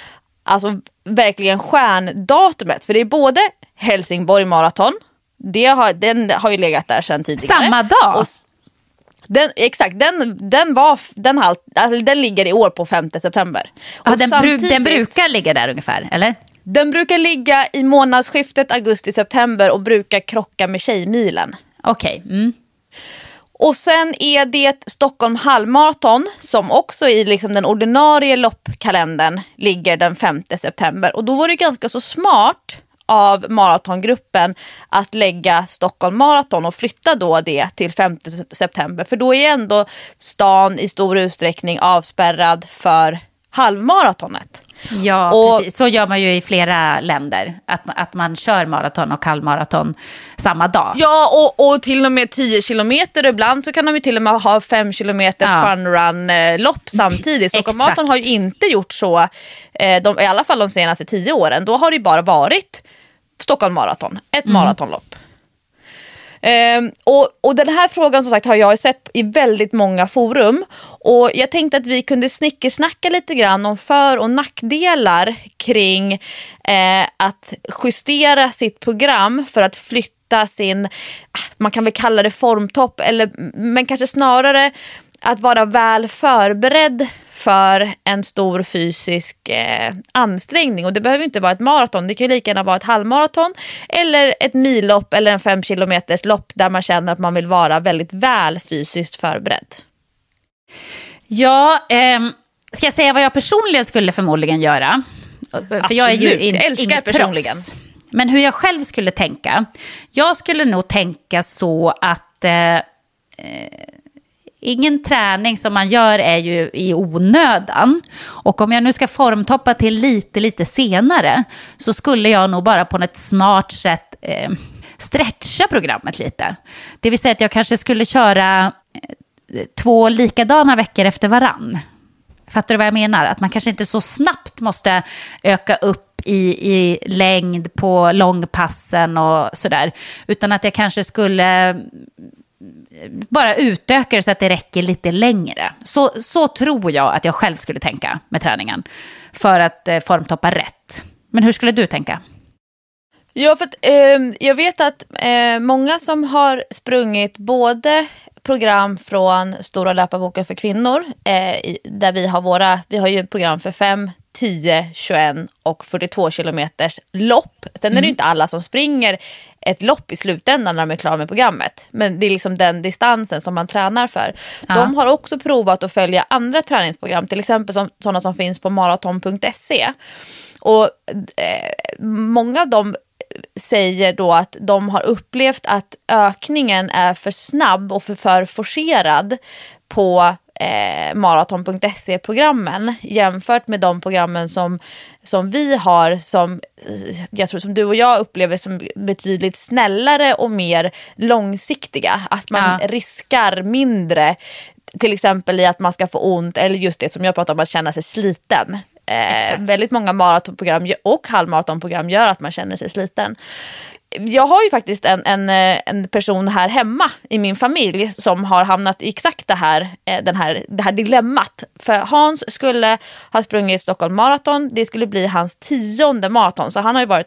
alltså verkligen stjärndatumet. För det är både Helsingborg maraton, det har, den har ju legat där sedan tidigare. Samma dag? Och den, exakt, den, den, var, den, halt, alltså, den ligger i år på femte september. Ja, och den, bru- den brukar ligga där ungefär, eller? Den brukar ligga i månadsskiftet augusti-september och brukar krocka med Tjejmilen. Okej. Okay. Mm. Och sen är det Stockholm halvmaraton som också i liksom den ordinarie loppkalendern ligger den femte september. Och då var det ganska så smart av maratongruppen att lägga Stockholm maraton och flytta då det till femte september. För då är ändå stan i stor utsträckning avspärrad för halvmaratonet. Ja, och, precis. Så gör man ju i flera länder. Att, att man kör maraton och halvmaraton samma dag. Ja, och, och till och med tio kilometer. Ibland så kan de ju till och med ha fem kilometer ja. funrun-lopp samtidigt. Stockholm maraton har ju inte gjort så, eh, de, i alla fall de senaste tio åren. Då har det bara varit Stockholm maraton, ett mm. maratonlopp. Um, och, och den här frågan som sagt har jag sett i väldigt många forum och jag tänkte att vi kunde snickesnacka lite grann om för- och nackdelar kring eh, att justera sitt program för att flytta sin, man kan väl kalla det formtopp, eller, men kanske snarare att vara väl förberedd för en stor fysisk eh, ansträngning. Och det behöver inte vara ett maraton. Det kan ju lika gärna vara ett halvmaraton eller ett millopp eller en fem kilometers lopp där man känner att man vill vara väldigt väl fysiskt förberedd. Ja, eh, ska jag säga vad jag personligen skulle förmodligen göra? Absolut. För jag är ju in, jag älskar personligen. Proffs. Men hur jag själv skulle tänka. Jag skulle nog tänka så att eh, ingen träning som man gör är ju i onödan. Och om jag nu ska formtoppa till lite, lite senare så skulle jag nog bara på ett smart sätt eh, stretcha programmet lite. Det vill säga att jag kanske skulle köra eh, två likadana veckor efter varann. Fattar du vad jag menar? Att man kanske inte så snabbt måste öka upp i, i längd på långpassen och sådär. Utan att jag kanske skulle bara utöka det så att det räcker lite längre. Så, så tror jag att jag själv skulle tänka med träningen. För att eh, formtoppa rätt. Men hur skulle du tänka? Ja, för att, eh, jag vet att eh, många som har sprungit både program från Stora löparboken för kvinnor, eh, i, där vi har våra, vi har ju program för fem, tio, tjugoett och fyrtiotvå kilometers lopp. Sen mm. är det inte alla som springer ett lopp i slutändan när de är klara med programmet. Men det är liksom den distansen som man tränar för. Ja. De har också provat att följa andra träningsprogram, till exempel som, sådana som finns på maraton punkt se. Och eh, många av dem säger då att de har upplevt att ökningen är för snabb och för, för forcerad på eh, maraton punkt se-programmen jämfört med de programmen som, som vi har, som jag tror som du och jag upplever som betydligt snällare och mer långsiktiga. Att man ja. riskar mindre, till exempel i att man ska få ont, eller just det som jag pratar om, att känna sig sliten. Eh, väldigt många maratonprogram och halvmaratonprogram gör att man känner sig sliten. Jag har ju faktiskt en, en, en person här hemma i min familj som har hamnat i exakt det här, den här, det här dilemmat. För Hans skulle ha sprungit Stockholm maraton. Det skulle bli hans tionde maraton. Så han har ju varit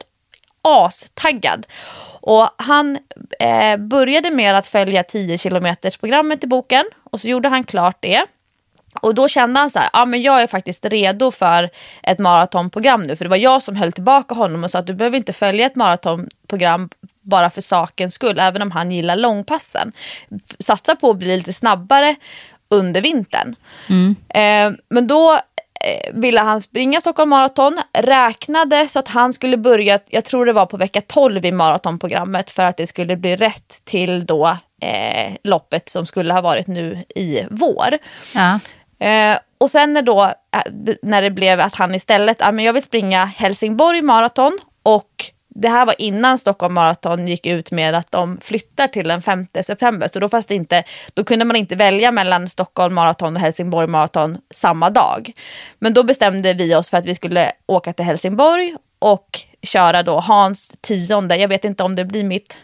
astaggad. Och han eh, började med att följa tio kilometers programmet i boken. Och så gjorde han klart det. Och då kände han så här, ja men jag är faktiskt redo för ett maratonprogram nu. För det var jag som höll tillbaka honom och sa att du behöver inte följa ett maratonprogram bara för sakens skull. Även om han gillar långpassen. Satsa på att bli lite snabbare under vintern. Mm. Eh, men då eh, ville han springa Stockholm maraton. Räknade så att han skulle börja, jag tror det var på vecka tolv i maratonprogrammet. För att det skulle bli rätt till då eh, loppet som skulle ha varit nu i vår. Ja. Eh, och sen när, då, när det blev att han istället, ja, men jag vill springa Helsingborg maraton, och det här var innan Stockholm maraton gick ut med att de flyttar till den femte september, så då, fast inte, då kunde man inte välja mellan Stockholm maraton och Helsingborg maraton samma dag. Men då bestämde vi oss för att vi skulle åka till Helsingborg och köra då Hans tionde, jag vet inte om det blir mitt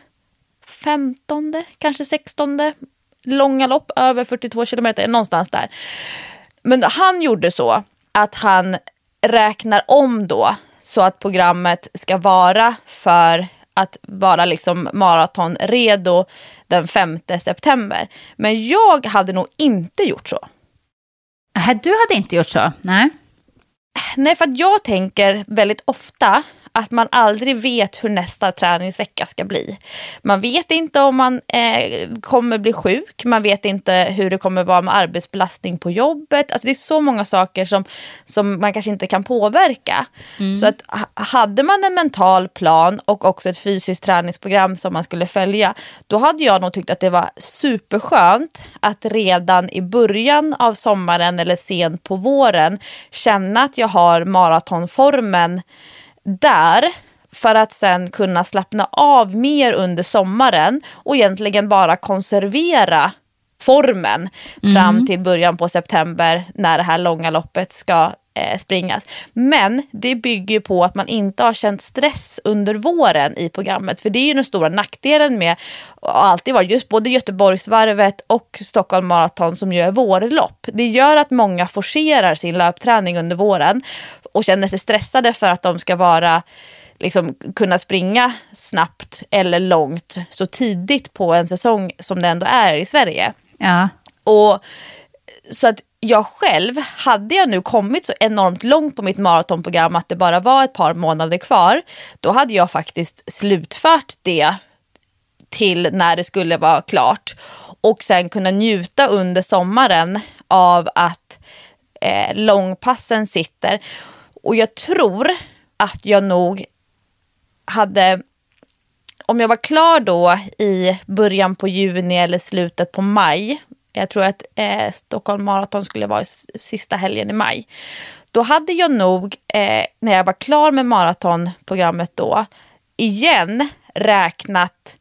femtonde, kanske sextonde långa lopp, över fyrtiotvå kilometer, någonstans där. Men han gjorde så att han räknar om då så att programmet ska vara för att vara liksom maratonredo den femte september. Men jag hade nog inte gjort så. Äh, du hade inte gjort så? Nej. Nej, för att jag tänker väldigt ofta att man aldrig vet hur nästa träningsvecka ska bli. Man vet inte om man eh, kommer bli sjuk. Man vet inte hur det kommer vara med arbetsbelastning på jobbet. Alltså det är så många saker som, som man kanske inte kan påverka. Mm. Så att hade man en mental plan och också ett fysiskt träningsprogram som man skulle följa, då hade jag nog tyckt att det var superskönt att redan i början av sommaren eller sent på våren känna att jag har maratonformen där, för att sen kunna slappna av mer under sommaren och egentligen bara konservera formen mm. fram till början på september när det här långa loppet ska eh, springas. Men det bygger på att man inte har känt stress under våren i programmet, för det är ju den stora nackdelen med att alltid vara just både Göteborgsvarvet och Stockholm Marathon som gör vårlopp. Det gör att många forcerar sin löpträning under våren och känner sig stressade för att de ska vara liksom kunna springa snabbt eller långt så tidigt på en säsong som det ändå är i Sverige. Ja. Och så att jag själv, hade jag nu kommit så enormt långt på mitt maratonprogram att det bara var ett par månader kvar, då hade jag faktiskt slutfört det till när det skulle vara klart och sen kunna njuta under sommaren av att eh, långpassen sitter. Och jag tror att jag nog hade, om jag var klar då i början på juni eller slutet på maj, jag tror att eh, Stockholm Marathon skulle vara sista helgen i maj, då hade jag nog, eh, när jag var klar med maratonprogrammet då, igen räknat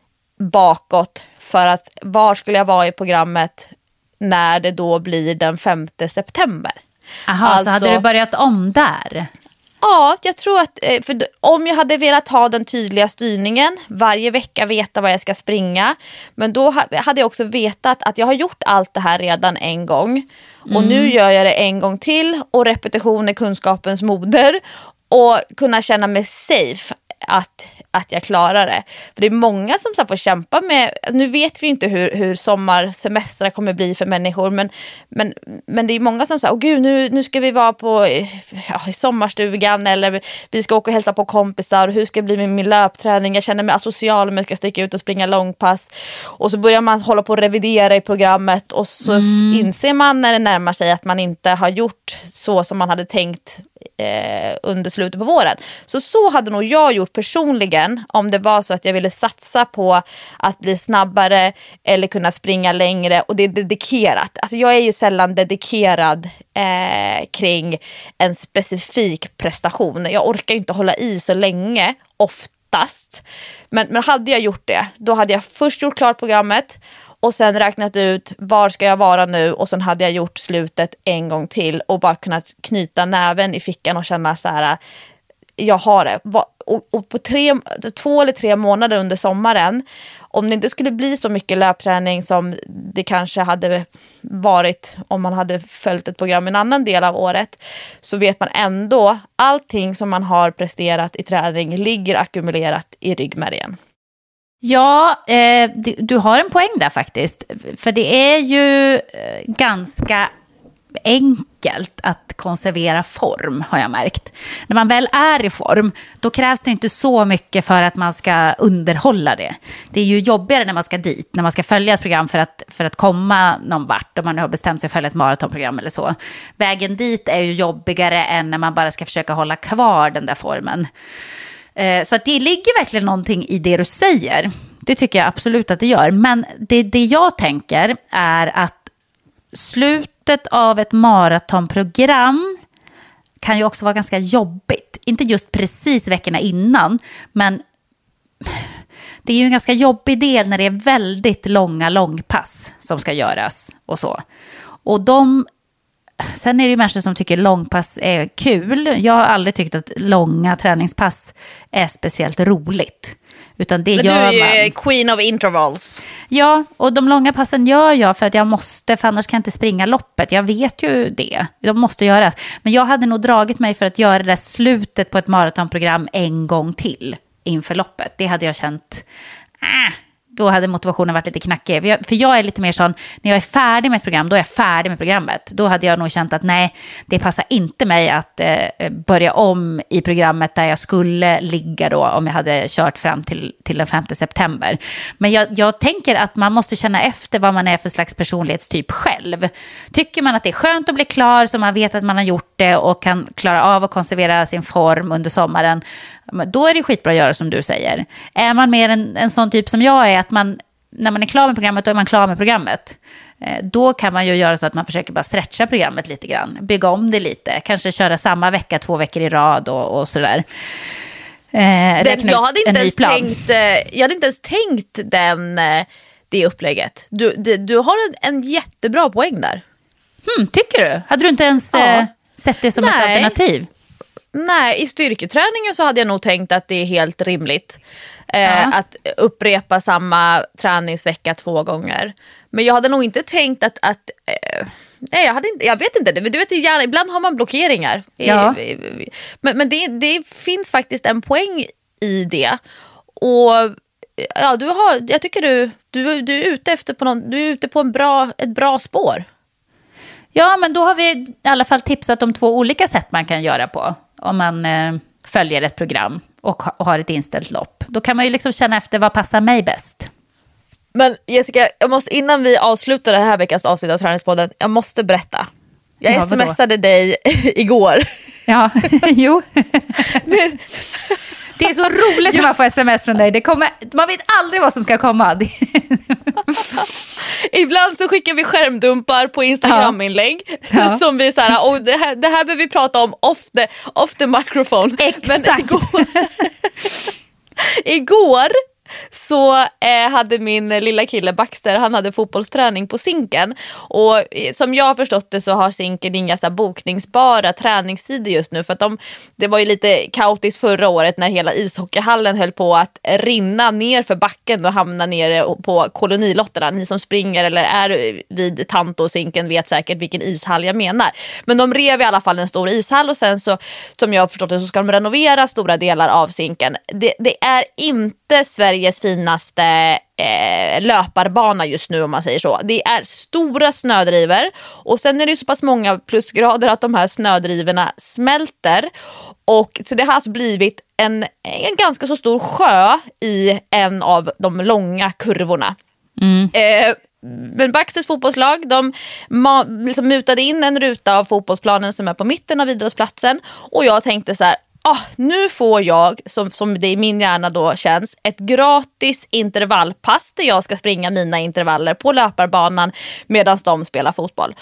bakåt för att var skulle jag vara i programmet när det då blir den femte september. Aha, alltså, så hade du börjat om där? Ja, jag tror att för om jag hade velat ha den tydliga styrningen, varje vecka veta vad jag ska springa, men då hade jag också vetat att jag har gjort allt det här redan en gång och mm. nu gör jag det en gång till och repetition är kunskapens moder och kunna känna mig safe att, att jag klarar det. För det är många som så får kämpa med, nu vet vi inte hur, hur sommarsemestrar kommer bli för människor, men, men, men det är många som säger, åh gud, nu, nu ska vi vara på ja, i sommarstugan eller vi ska åka och hälsa på kompisar, hur ska det bli med min löpträning, jag känner mig asocial om jag ska sticka ut och springa långpass, och så börjar man hålla på att revidera i programmet och så mm. inser man när det närmar sig att man inte har gjort så som man hade tänkt eh, under slutet på våren. Så så hade nog jag gjort personligen om det var så att jag ville satsa på att bli snabbare eller kunna springa längre, och det är dedikerat. Alltså jag är ju sällan dedikerad eh, kring en specifik prestation. Jag orkar ju inte hålla i så länge, oftast. Men, men hade jag gjort det, då hade jag först gjort klart programmet och sen räknat ut var ska jag vara nu, och sen hade jag gjort slutet en gång till och bara kunnat knyta näven i fickan och känna så här, jag har det. Och, och på tre, två eller tre månader under sommaren, om det inte skulle bli så mycket löpträning som det kanske hade varit om man hade följt ett program en annan del av året, så vet man ändå allting som man har presterat i träning ligger ackumulerat i ryggmärgen. Ja, eh, du, du har en poäng där faktiskt. För det är ju eh, ganska enkelt att konservera form, har jag märkt. När man väl är i form, då krävs det inte så mycket för att man ska underhålla det. Det är ju jobbigare när man ska dit, när man ska följa ett program för att, för att komma någon vart, om man nu har bestämt sig för att följa ett maratonprogram eller så. Vägen dit är ju jobbigare än när man bara ska försöka hålla kvar den där formen. Så att det ligger verkligen någonting i det du säger. Det tycker jag absolut att det gör. Men det, det jag tänker är att slutet av ett maratonprogram kan ju också vara ganska jobbigt. Inte just precis veckorna innan, men det är ju en ganska jobbig del när det är väldigt långa långpass som ska göras och så. Och de... Sen är det ju människor som tycker långpass är kul. Jag har aldrig tyckt att långa träningspass är speciellt roligt. Utan det Men gör du är ju man. queen of intervals. Ja, och de långa passen gör jag för att jag måste, för annars kan jag inte springa loppet. Jag vet ju det. De måste göras. Men jag hade nog dragit mig för att göra det slutet på ett maratonprogram en gång till inför loppet. Det hade jag känt... Äh, då hade motivationen varit lite knackig. För jag är lite mer sån, när jag är färdig med ett program, då är jag färdig med programmet. Då hade jag nog känt att nej, det passar inte mig att eh, börja om i programmet där jag skulle ligga då om jag hade kört fram till, till den femte september. Men jag, jag tänker att man måste känna efter vad man är för slags personlighetstyp själv. Tycker man att det är skönt att bli klar så man vet att man har gjort det och kan klara av att konservera sin form under sommaren, då är det skitbra att göra som du säger. Är man mer en, en sån typ som jag är, att man, när man är klar med programmet, då är man klar med programmet. Eh, då kan man ju göra så att man försöker bara stretcha programmet lite grann. Bygga om det lite. Kanske köra samma vecka, två veckor i rad och, och sådär. Eh, Den, jag, hade inte ens tänkt, jag hade inte ens tänkt den, det upplägget. Du, det, du har en, en jättebra poäng där. Hmm, tycker du? Hade du inte ens ja. eh, sett det som Nej. ett alternativ? Nej, i styrketräningen så hade jag nog tänkt att det är helt rimligt eh, ja. att upprepa samma träningsvecka två gånger. Men jag hade nog inte tänkt att... att eh, nej, jag, hade inte, jag vet inte. Du vet, gärna, ibland har man blockeringar. Ja. Men, men det, det finns faktiskt en poäng i det. Och ja, du har, jag tycker du, du, du, är ute efter på någon, du är ute på en bra, ett bra spår. Ja, men då har vi i alla fall tipsat om två olika sätt man kan göra på. Om man eh, följer ett program och, och har ett inställt lopp. Då kan man ju liksom känna efter vad passar mig bäst. Men Jessica, jag måste, innan vi avslutar det här veckans avsnitt av Träningspodden, jag måste berätta. Jag ja, smsade dig igår. Ja, jo. Det är så roligt när man får sms från dig. Det kommer, man vet aldrig vad som ska komma. Ibland så skickar vi skärmdumpar på Instagram-inlägg ja. som vi så här, och det här, det här behöver vi prata om off the, off the microphone. Exakt. Men igår, igår så eh, hade min lilla kille Baxter, han hade fotbollsträning på Zinken. Och eh, som jag har förstått det så har Zinken inga så här, bokningsbara träningssidor just nu. För att de, det var ju lite kaotiskt förra året när hela ishockeyhallen höll på att rinna ner för backen och hamna nere på kolonilotterna. Ni som springer eller är vid Tanto och Zinken vet säkert vilken ishall jag menar. Men de rev i alla fall en stor ishall och sen så, som jag har förstått det, så ska de renovera stora delar av Zinken. Det, det är inte Sveriges finaste eh, löparbana just nu om man säger så. Det är stora snödriver och sen är det så pass många plusgrader att de här snödriverna smälter. Och så det har alltså blivit en, en ganska så stor sjö i en av de långa kurvorna. Mm. Eh, men Baxters fotbollslag, de ma- liksom mutade in en ruta av fotbollsplanen som är på mitten av idrottsplatsen och jag tänkte så här, ah, nu får jag, som, som det i min hjärna då känns, ett gratis intervallpass där jag ska springa mina intervaller på löparbanan medan de spelar fotboll.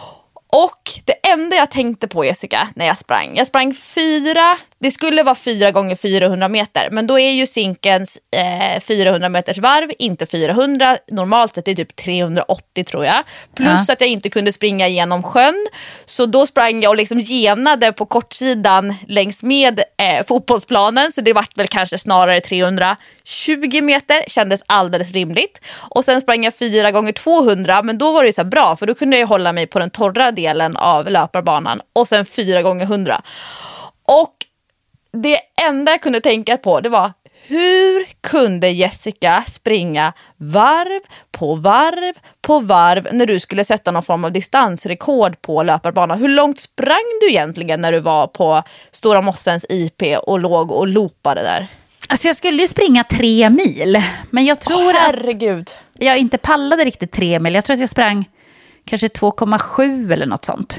Och det enda jag tänkte på, Jessica, när jag sprang, jag sprang fyra, det skulle vara fyra gånger fyrahundra meter, men då är ju Zinkens eh, fyrahundra meters varv inte fyrahundra, normalt sett är det typ trehundraåttio tror jag, plus ja. att jag inte kunde springa genom sjön, så då sprang jag och liksom genade på kortsidan längs med eh, fotbollsplanen, så det vart väl kanske snarare trehundratjugo meter, kändes alldeles rimligt. Och sen sprang jag fyra gånger tvåhundra, men då var det ju så här bra, för då kunde jag hålla mig på den torra delen av löparbanan, och sen fyra gånger hundra. Och det enda jag kunde tänka på, det var, hur kunde Jessica springa varv på varv på varv när du skulle sätta någon form av distansrekord på löparbanan? Hur långt sprang du egentligen när du var på Stora Mossens I P och låg och loopade där? Alltså jag skulle ju springa tre mil, men jag tror oh, herregud. att jag inte pallade riktigt tre mil. Jag tror att jag sprang kanske två komma sju eller något sånt.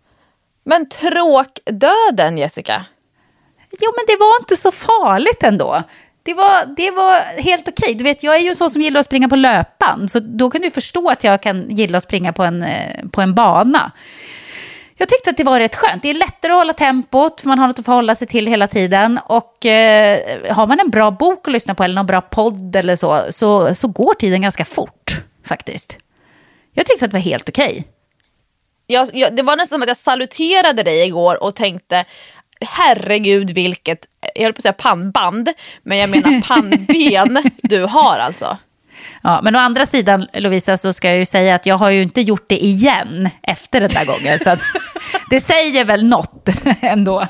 Men tråkdöden, Jessica? Jo, men det var inte så farligt ändå. Det var, det var helt okej. Du vet, jag är ju så som gillar att springa på löpan. Så då kan du förstå att jag kan gilla att springa på en, på en bana. Jag tyckte att det var rätt skönt. Det är lättare att hålla tempot, för man har något att förhålla sig till hela tiden. Och eh, har man en bra bok att lyssna på eller någon bra podd eller så, så, så går tiden ganska fort faktiskt. Jag tyckte att det var helt okej. Jag, jag, det var nästan som att jag saluterade dig igår och tänkte, herregud vilket, jag höll på att säga pannband, men jag menar pannben du har alltså. Ja, men å andra sidan, Lovisa, så ska jag ju säga att jag har ju inte gjort det igen efter den där gången. Så att det säger väl något ändå.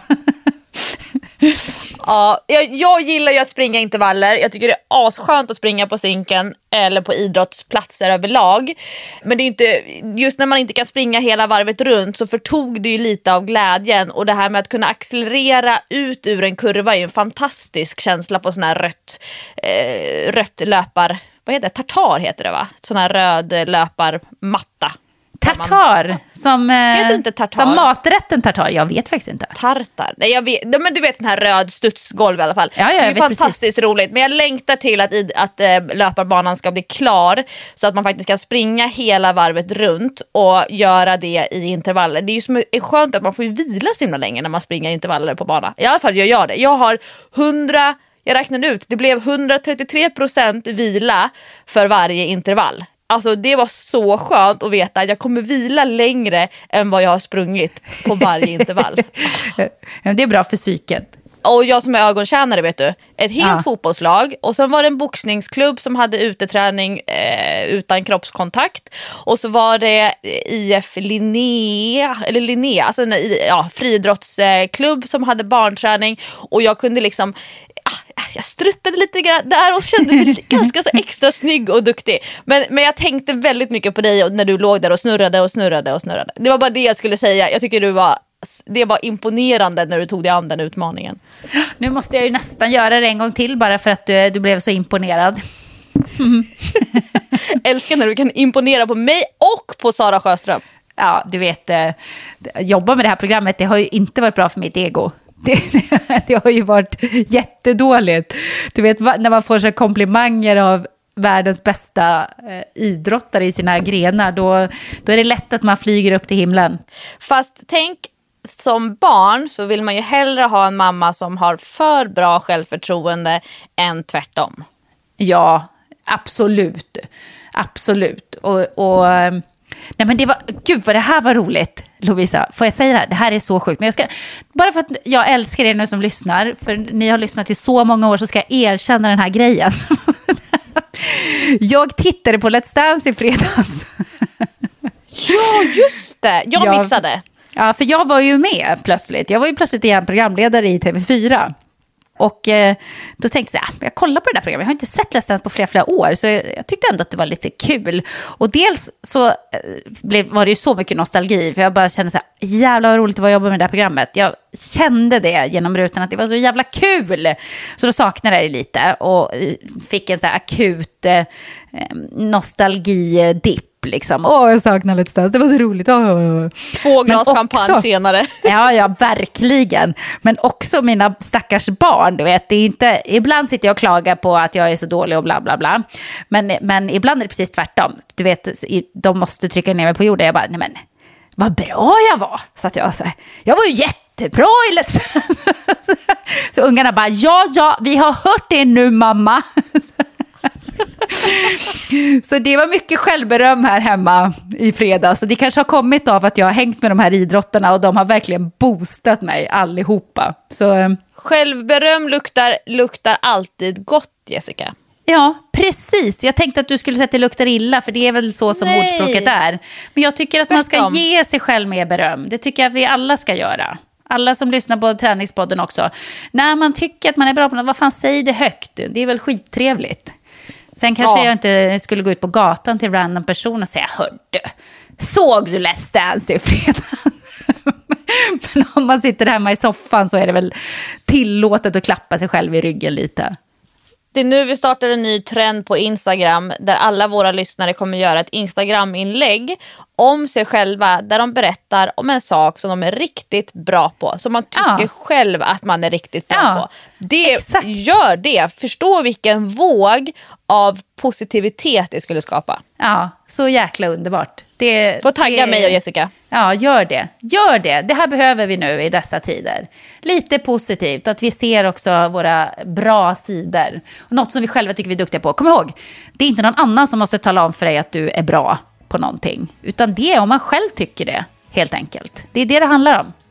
Ja, jag, jag gillar ju att springa intervaller. Jag tycker det är asskönt att springa på sinken eller på idrottsplatser överlag. Men det är inte, just när man inte kan springa hela varvet runt så förtog det ju lite av glädjen. Och det här med att kunna accelerera ut ur en kurva är ju en fantastisk känsla på sån här rött, eh, rött löpar. Vad heter det? Tartar heter det, va? Sån här röd löparmatta. Tartar, som, Heter inte tartar? som maträtten tartar, jag vet faktiskt inte. Tartar, nej jag vet, men du vet den här röd studsgolv i alla fall. Ja, ja, det är jag vet fantastiskt precis. roligt, men jag längtar till att, att äh, löparbanan ska bli klar så att man faktiskt kan springa hela varvet runt och göra det i intervaller. Det är ju som är skönt att man får vila så himla länge när man springer intervaller på banan. I alla fall jag gör det. Jag har hundra, jag räknade ut, det blev hundratrettiotre procent vila för varje intervall. Alltså det var så skönt att veta att jag kommer vila längre än vad jag har sprungit på varje intervall. Det är bra för psyket. Och jag som är ögontjänare, vet du, ett helt Ja. fotbollslag, och sen var det en boxningsklubb som hade uteträning eh, utan kroppskontakt, och så var det I F Linnea eller Linnea, alltså en ja, friidrottsklubb som hade barnträning, och jag kunde liksom jag struttade lite grann där och kände mig ganska så extra snygg och duktig. Men, men jag tänkte väldigt mycket på dig när du låg där och snurrade och snurrade och snurrade. Det var bara det jag skulle säga. Jag tycker du var, det var imponerande när du tog dig an den utmaningen. Nu måste jag ju nästan göra det en gång till bara för att du, du blev så imponerad. Älskar när du kan imponera på mig och på Sara Sjöström. Ja, du vet, eh, jobba med det här programmet, det har ju inte varit bra för mitt ego. Det, det har ju varit jättedåligt. Du vet, när man får så komplimanger av världens bästa eh, idrottare i sina grenar, då, då är det lätt att man flyger upp till himlen. Fast tänk, som barn så vill man ju hellre ha en mamma som har för bra självförtroende än tvärtom. Ja, absolut. Absolut. Och... och nej, men det var, gud vad det här var roligt, Lovisa. Får jag säga det här? Det här är så sjukt. Men jag ska, bara för att jag älskar er nu som lyssnar, för ni har lyssnat i så många år, så ska jag erkänna den här grejen. Jag tittade på Let's Dance i fredags. Ja, just det. Jag Ja, missade. Ja, för jag var ju med plötsligt. Jag var ju plötsligt igen programledare i T V fyra. Och eh, då tänkte jag, jag kollar på det där programmet. Jag har inte sett Let's Dance på flera, flera år. Så jag, jag tyckte ändå att det var lite kul. Och dels så eh, blev, var det ju så mycket nostalgi. För jag bara kände så här, jävla vad roligt det var att jobba med det här programmet. Jag kände det genom rutan att det var så jävla kul. Så då saknade jag det lite. Och eh, fick en så här akut eh, nostalgidipp. Liksom. Åh, jag saknar Let's Dance, det var så roligt. Åh. Två glas också, champagne senare. Ja, ja, verkligen. Men också mina stackars barn, du vet. Det är inte, ibland sitter jag och klagar på att jag är så dålig och bla bla bla. Men, men ibland är det precis tvärtom. Du vet, de måste trycka ner mig på jorden. Jag bara, nej men, vad bra jag var. Så att jag, så här, jag var ju jättebra i Let's Dance. Så ungarna bara, ja, ja, vi har hört det nu, mamma. Så det var mycket självberöm här hemma i fredags. Så det kanske har kommit av att jag har hängt med de här idrottarna och de har verkligen boostat mig allihopa. Så, självberöm luktar, luktar alltid gott, Jessica. ja, precis. Jag tänkte att du skulle säga att det luktar illa, för det är väl så som Nej. ordspråket är. Men jag tycker att Tvärtom. man ska ge sig själv mer beröm. Det tycker jag att vi alla ska göra. Alla som lyssnar på Träningspodden också. När man tycker att man är bra på något, vad fan, säg det högt. Det är väl skittrevligt. Sen kanske Ja. jag inte skulle gå ut på gatan till random person och säga, hördu, såg du Let's Dance i fredags? Men om man sitter hemma i soffan så är det väl tillåtet att klappa sig själv i ryggen lite. Det är nu vi startar en ny trend på Instagram där alla våra lyssnare kommer göra ett Instagram-inlägg om sig själva där de berättar om en sak som de är riktigt bra på. Som man tycker Ja. själv att man är riktigt bra Ja, på. Det, exakt. gör det. Förstå vilken våg av positivitet det skulle skapa. Ja, så jäkla underbart. Det, Få tagga det, mig och Jessica. Ja, gör det. Gör det. Det här behöver vi nu i dessa tider. Lite positivt, att vi ser också våra bra sidor. Och något som vi själva tycker vi är duktiga på. Kom ihåg, det är inte någon annan som måste tala om för dig att du är bra på någonting. Utan det är om man själv tycker det, helt enkelt. Det är det det handlar om.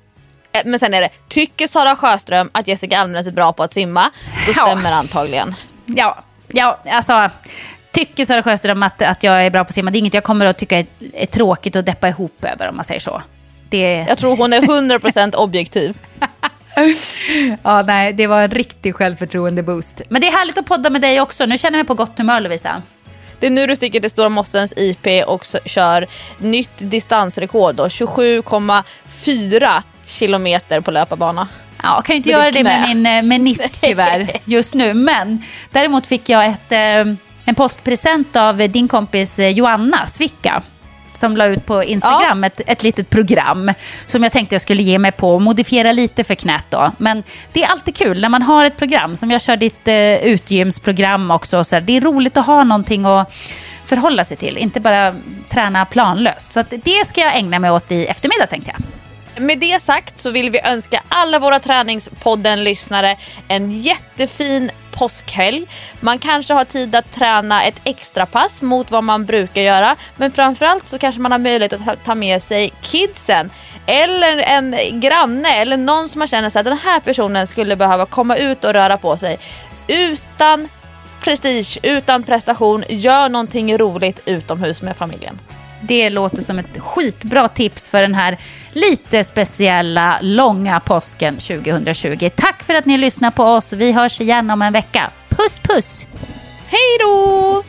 Men sen är det, tycker Sara Sjöström att Jessica Almenäs är bra på att simma? Då stämmer ja. antagligen. Ja, ja, alltså tycker Sara Sjöström att, att jag är bra på att simma? Det är inget jag kommer att tycka är, är tråkigt att deppa ihop över, om man säger så. Det... Jag tror hon är hundra procent objektiv. Ja, nej, det var en riktig självförtroende-boost. Men det är härligt att podda med dig också. Nu känner jag mig på gott humör, Lovisa. Det är nu du sticker till Stora Mossens I P och kör nytt distansrekord då, tjugosju komma fyra kilometer på löparbana. Ja, jag kan ju inte med göra det med min menisk tyvärr just nu. Men däremot fick jag ett, en postpresent av din kompis Joanna Svicka, som la ut på Instagram ja. ett, ett litet program som jag tänkte jag skulle ge mig på och modifiera lite för knät då. Men det är alltid kul när man har ett program som jag kör ditt uh, utgymsprogram också. Så det är roligt att ha någonting att förhålla sig till, inte bara träna planlöst. Så att det ska jag ägna mig åt i eftermiddag, tänkte jag. Med det sagt så vill vi önska alla våra träningspodden-lyssnare en jättefin påskhelg. Man kanske har tid att träna ett extra pass mot vad man brukar göra. Men framförallt så kanske man har möjlighet att ta med sig kidsen. Eller en granne eller någon som man känner sig att den här personen skulle behöva komma ut och röra på sig. Utan prestige, utan prestation. Gör någonting roligt utomhus med familjen. Det låter som ett skitbra tips för den här lite speciella långa påsken tjugohundratjugo. Tack för att ni lyssnar på oss. Vi hörs igen om en vecka. Puss puss! Hej då!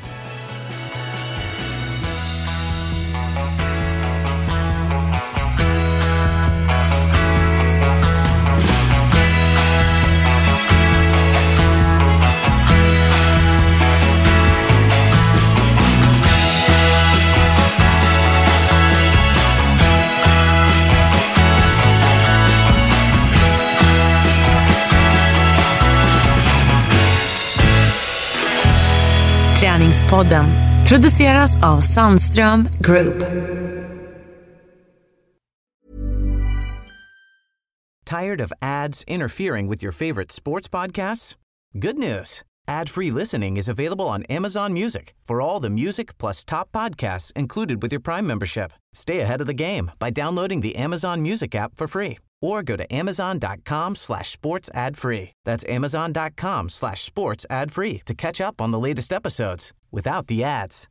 Träningspodden produceras av Sandström Group. Tired of ads interfering with your favorite sports podcasts? Good news. Ad-free listening is available on Amazon Music for all the music plus top podcasts included with your Prime membership. Stay ahead of the game by downloading the Amazon Music app for free or go to amazon.com slash sports ad free. That's amazon.com slash sports ad free to catch up on the latest episodes without the ads.